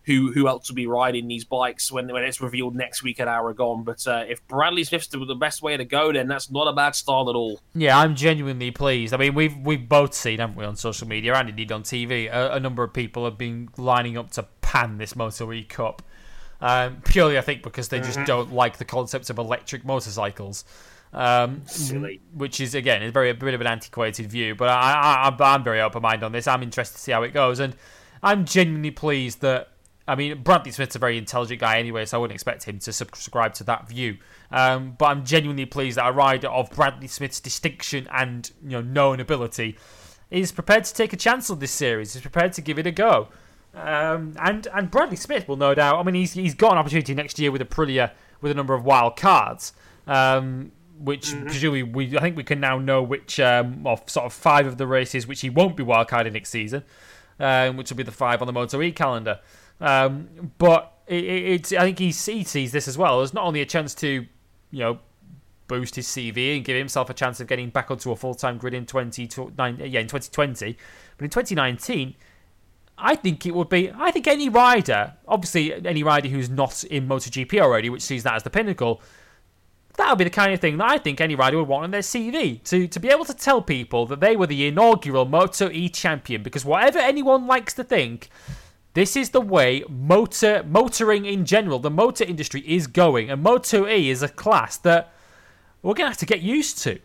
who who else will be riding these bikes when when it's revealed next week at Aragon. But uh, if Bradley Smith's the best way to go, then that's not a bad start at all. Yeah, I'm genuinely pleased. I mean, we've we've both seen, haven't we, on social media and indeed on T V, a, a number of people have been lining up to pan this Moto E Cup. Um, purely, I think, because they just mm-hmm. don't like the concept of electric motorcycles. Um, Silly. Which is, again, a, very, a bit of an antiquated view. But I, I, I'm very open-minded on this. I'm interested to see how it goes. And I'm genuinely pleased that, I mean, Bradley Smith's a very intelligent guy anyway, so I wouldn't expect him to subscribe to that view. Um, but I'm genuinely pleased that a rider of Bradley Smith's distinction and, you know, known ability is prepared to take a chance on this series. Is prepared to give it a go. Um, and and Bradley Smith will no doubt. I mean, he's he's got an opportunity next year with Aprilia with a number of wild cards, um, which mm-hmm. presumably we I think we can now know which um, of sort of five of the races which he won't be wild carding next season, um, which will be the five on the Moto E calendar. Um, but it, it, it's I think he, he sees this as well as not only a chance to, you know, boost his C V and give himself a chance of getting back onto a full time grid in twenty yeah in twenty twenty, but in twenty nineteen. I think it would be, I think any rider, obviously any rider who's not in MotoGP already, which sees that as the pinnacle, that would be the kind of thing that I think any rider would want on their C V, to, to be able to tell people that they were the inaugural Moto E champion, because whatever anyone likes to think, this is the way motor motoring in general, the motor industry is going, and Moto E is a class that we're going to have to get used to.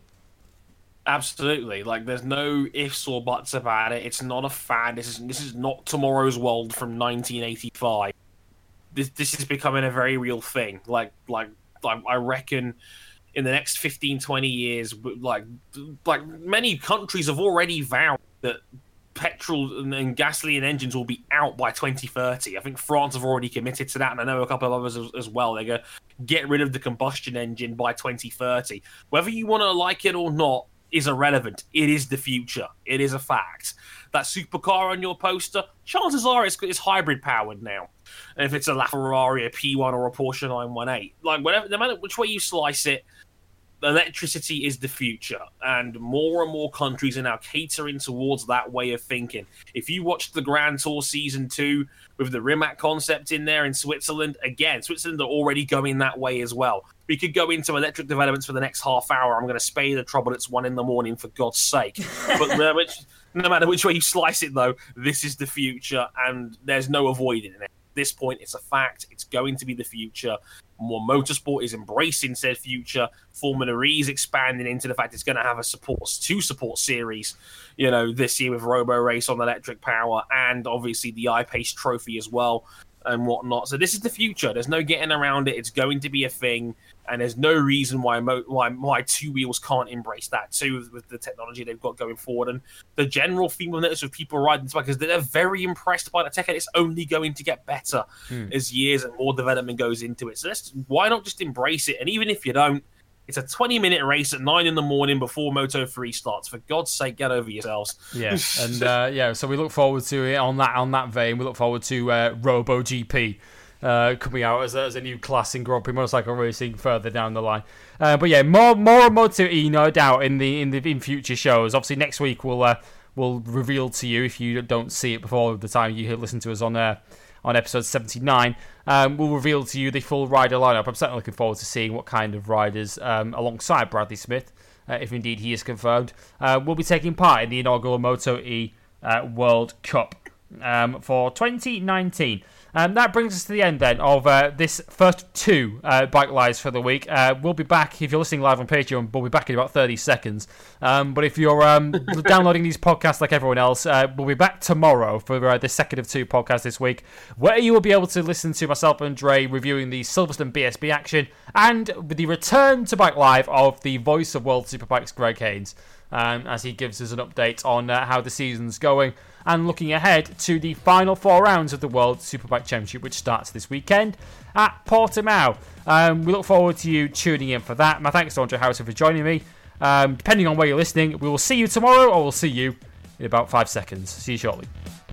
Absolutely, like there's no ifs or buts about it. It's not a fad. This is this is not Tomorrow's World from nineteen eighty-five. This this is becoming a very real thing. Like like like I reckon in the next fifteen, twenty years, like like many countries have already vowed that petrol and, and gasoline engines will be out by twenty thirty. I think France have already committed to that, and I know a couple of others as, as well. They're going to get rid of the combustion engine by twenty thirty. Whether you want to like it or not is irrelevant. It is the future. It is a fact. That supercar on your poster, chances are it's, it's hybrid powered now. And if it's a LaFerrari, a P one, or a Porsche nine eighteen, like whatever, no matter which way you slice it, electricity is the future, and more and more countries are now catering towards that way of thinking. If you watched the Grand Tour Season two with the Rimac concept in there in Switzerland, again, Switzerland are already going that way as well. We could go into electric developments for the next half hour. I'm going to spare you the trouble. It's one in the morning, for God's sake. But no, which, no matter which way you slice it, though, this is the future, and there's no avoiding it. At this point, it's a fact. It's going to be the future. More motorsport is embracing said future. Formula E is expanding into the fact it's going to have a support two support series, you know, this year with Robo Race on electric power, and obviously the I-Pace Trophy as well and whatnot. So this is the future. There's no getting around it. It's going to be a thing, and there's no reason why mo- why why two wheels can't embrace that too with, with the technology they've got going forward. And the general theme of notice of people riding this bike is that they're very impressed by the tech, and it's only going to get better hmm. as years and more development goes into it. So let's why not just embrace it? And even if you don't, it's a twenty minute race at nine in the morning before Moto three starts. For God's sake, get over yourselves. Yeah, and uh, yeah, so we look forward to it on that on that vein. We look forward to uh, Robo G P uh, coming out as a, as a new class in Grand Prix motorcycle racing further down the line. Uh, but yeah, more more Moto E, no doubt, in the in the in future shows. Obviously, next week we'll uh, we'll reveal to you, if you don't see it before the time you listen to us on uh, on episode seventy-nine. Um, we'll reveal to you the full rider lineup. I'm certainly looking forward to seeing what kind of riders, um, alongside Bradley Smith, uh, if indeed he is confirmed, uh, will be taking part in the inaugural Moto E uh, World Cup um, for twenty nineteen. Um, that brings us to the end then of uh, this first two uh, Bike Lives for the week. Uh, we'll be back, if you're listening live on Patreon, we'll be back in about thirty seconds. Um, but if you're um, downloading these podcasts like everyone else, uh, we'll be back tomorrow for uh, the second of two podcasts this week, where you will be able to listen to myself and Dre reviewing the Silverstone B S B action, and with the return to Bike Live of the voice of World Superbikes, Greg Haynes, um, as he gives us an update on uh, how the season's going, and looking ahead to the final four rounds of the World Superbike Championship, which starts this weekend at Portimao. Um, we look forward to you tuning in for that. My thanks to Andre Howson for joining me. Um, depending on where you're listening, we will see you tomorrow, or we'll see you in about five seconds. See you shortly.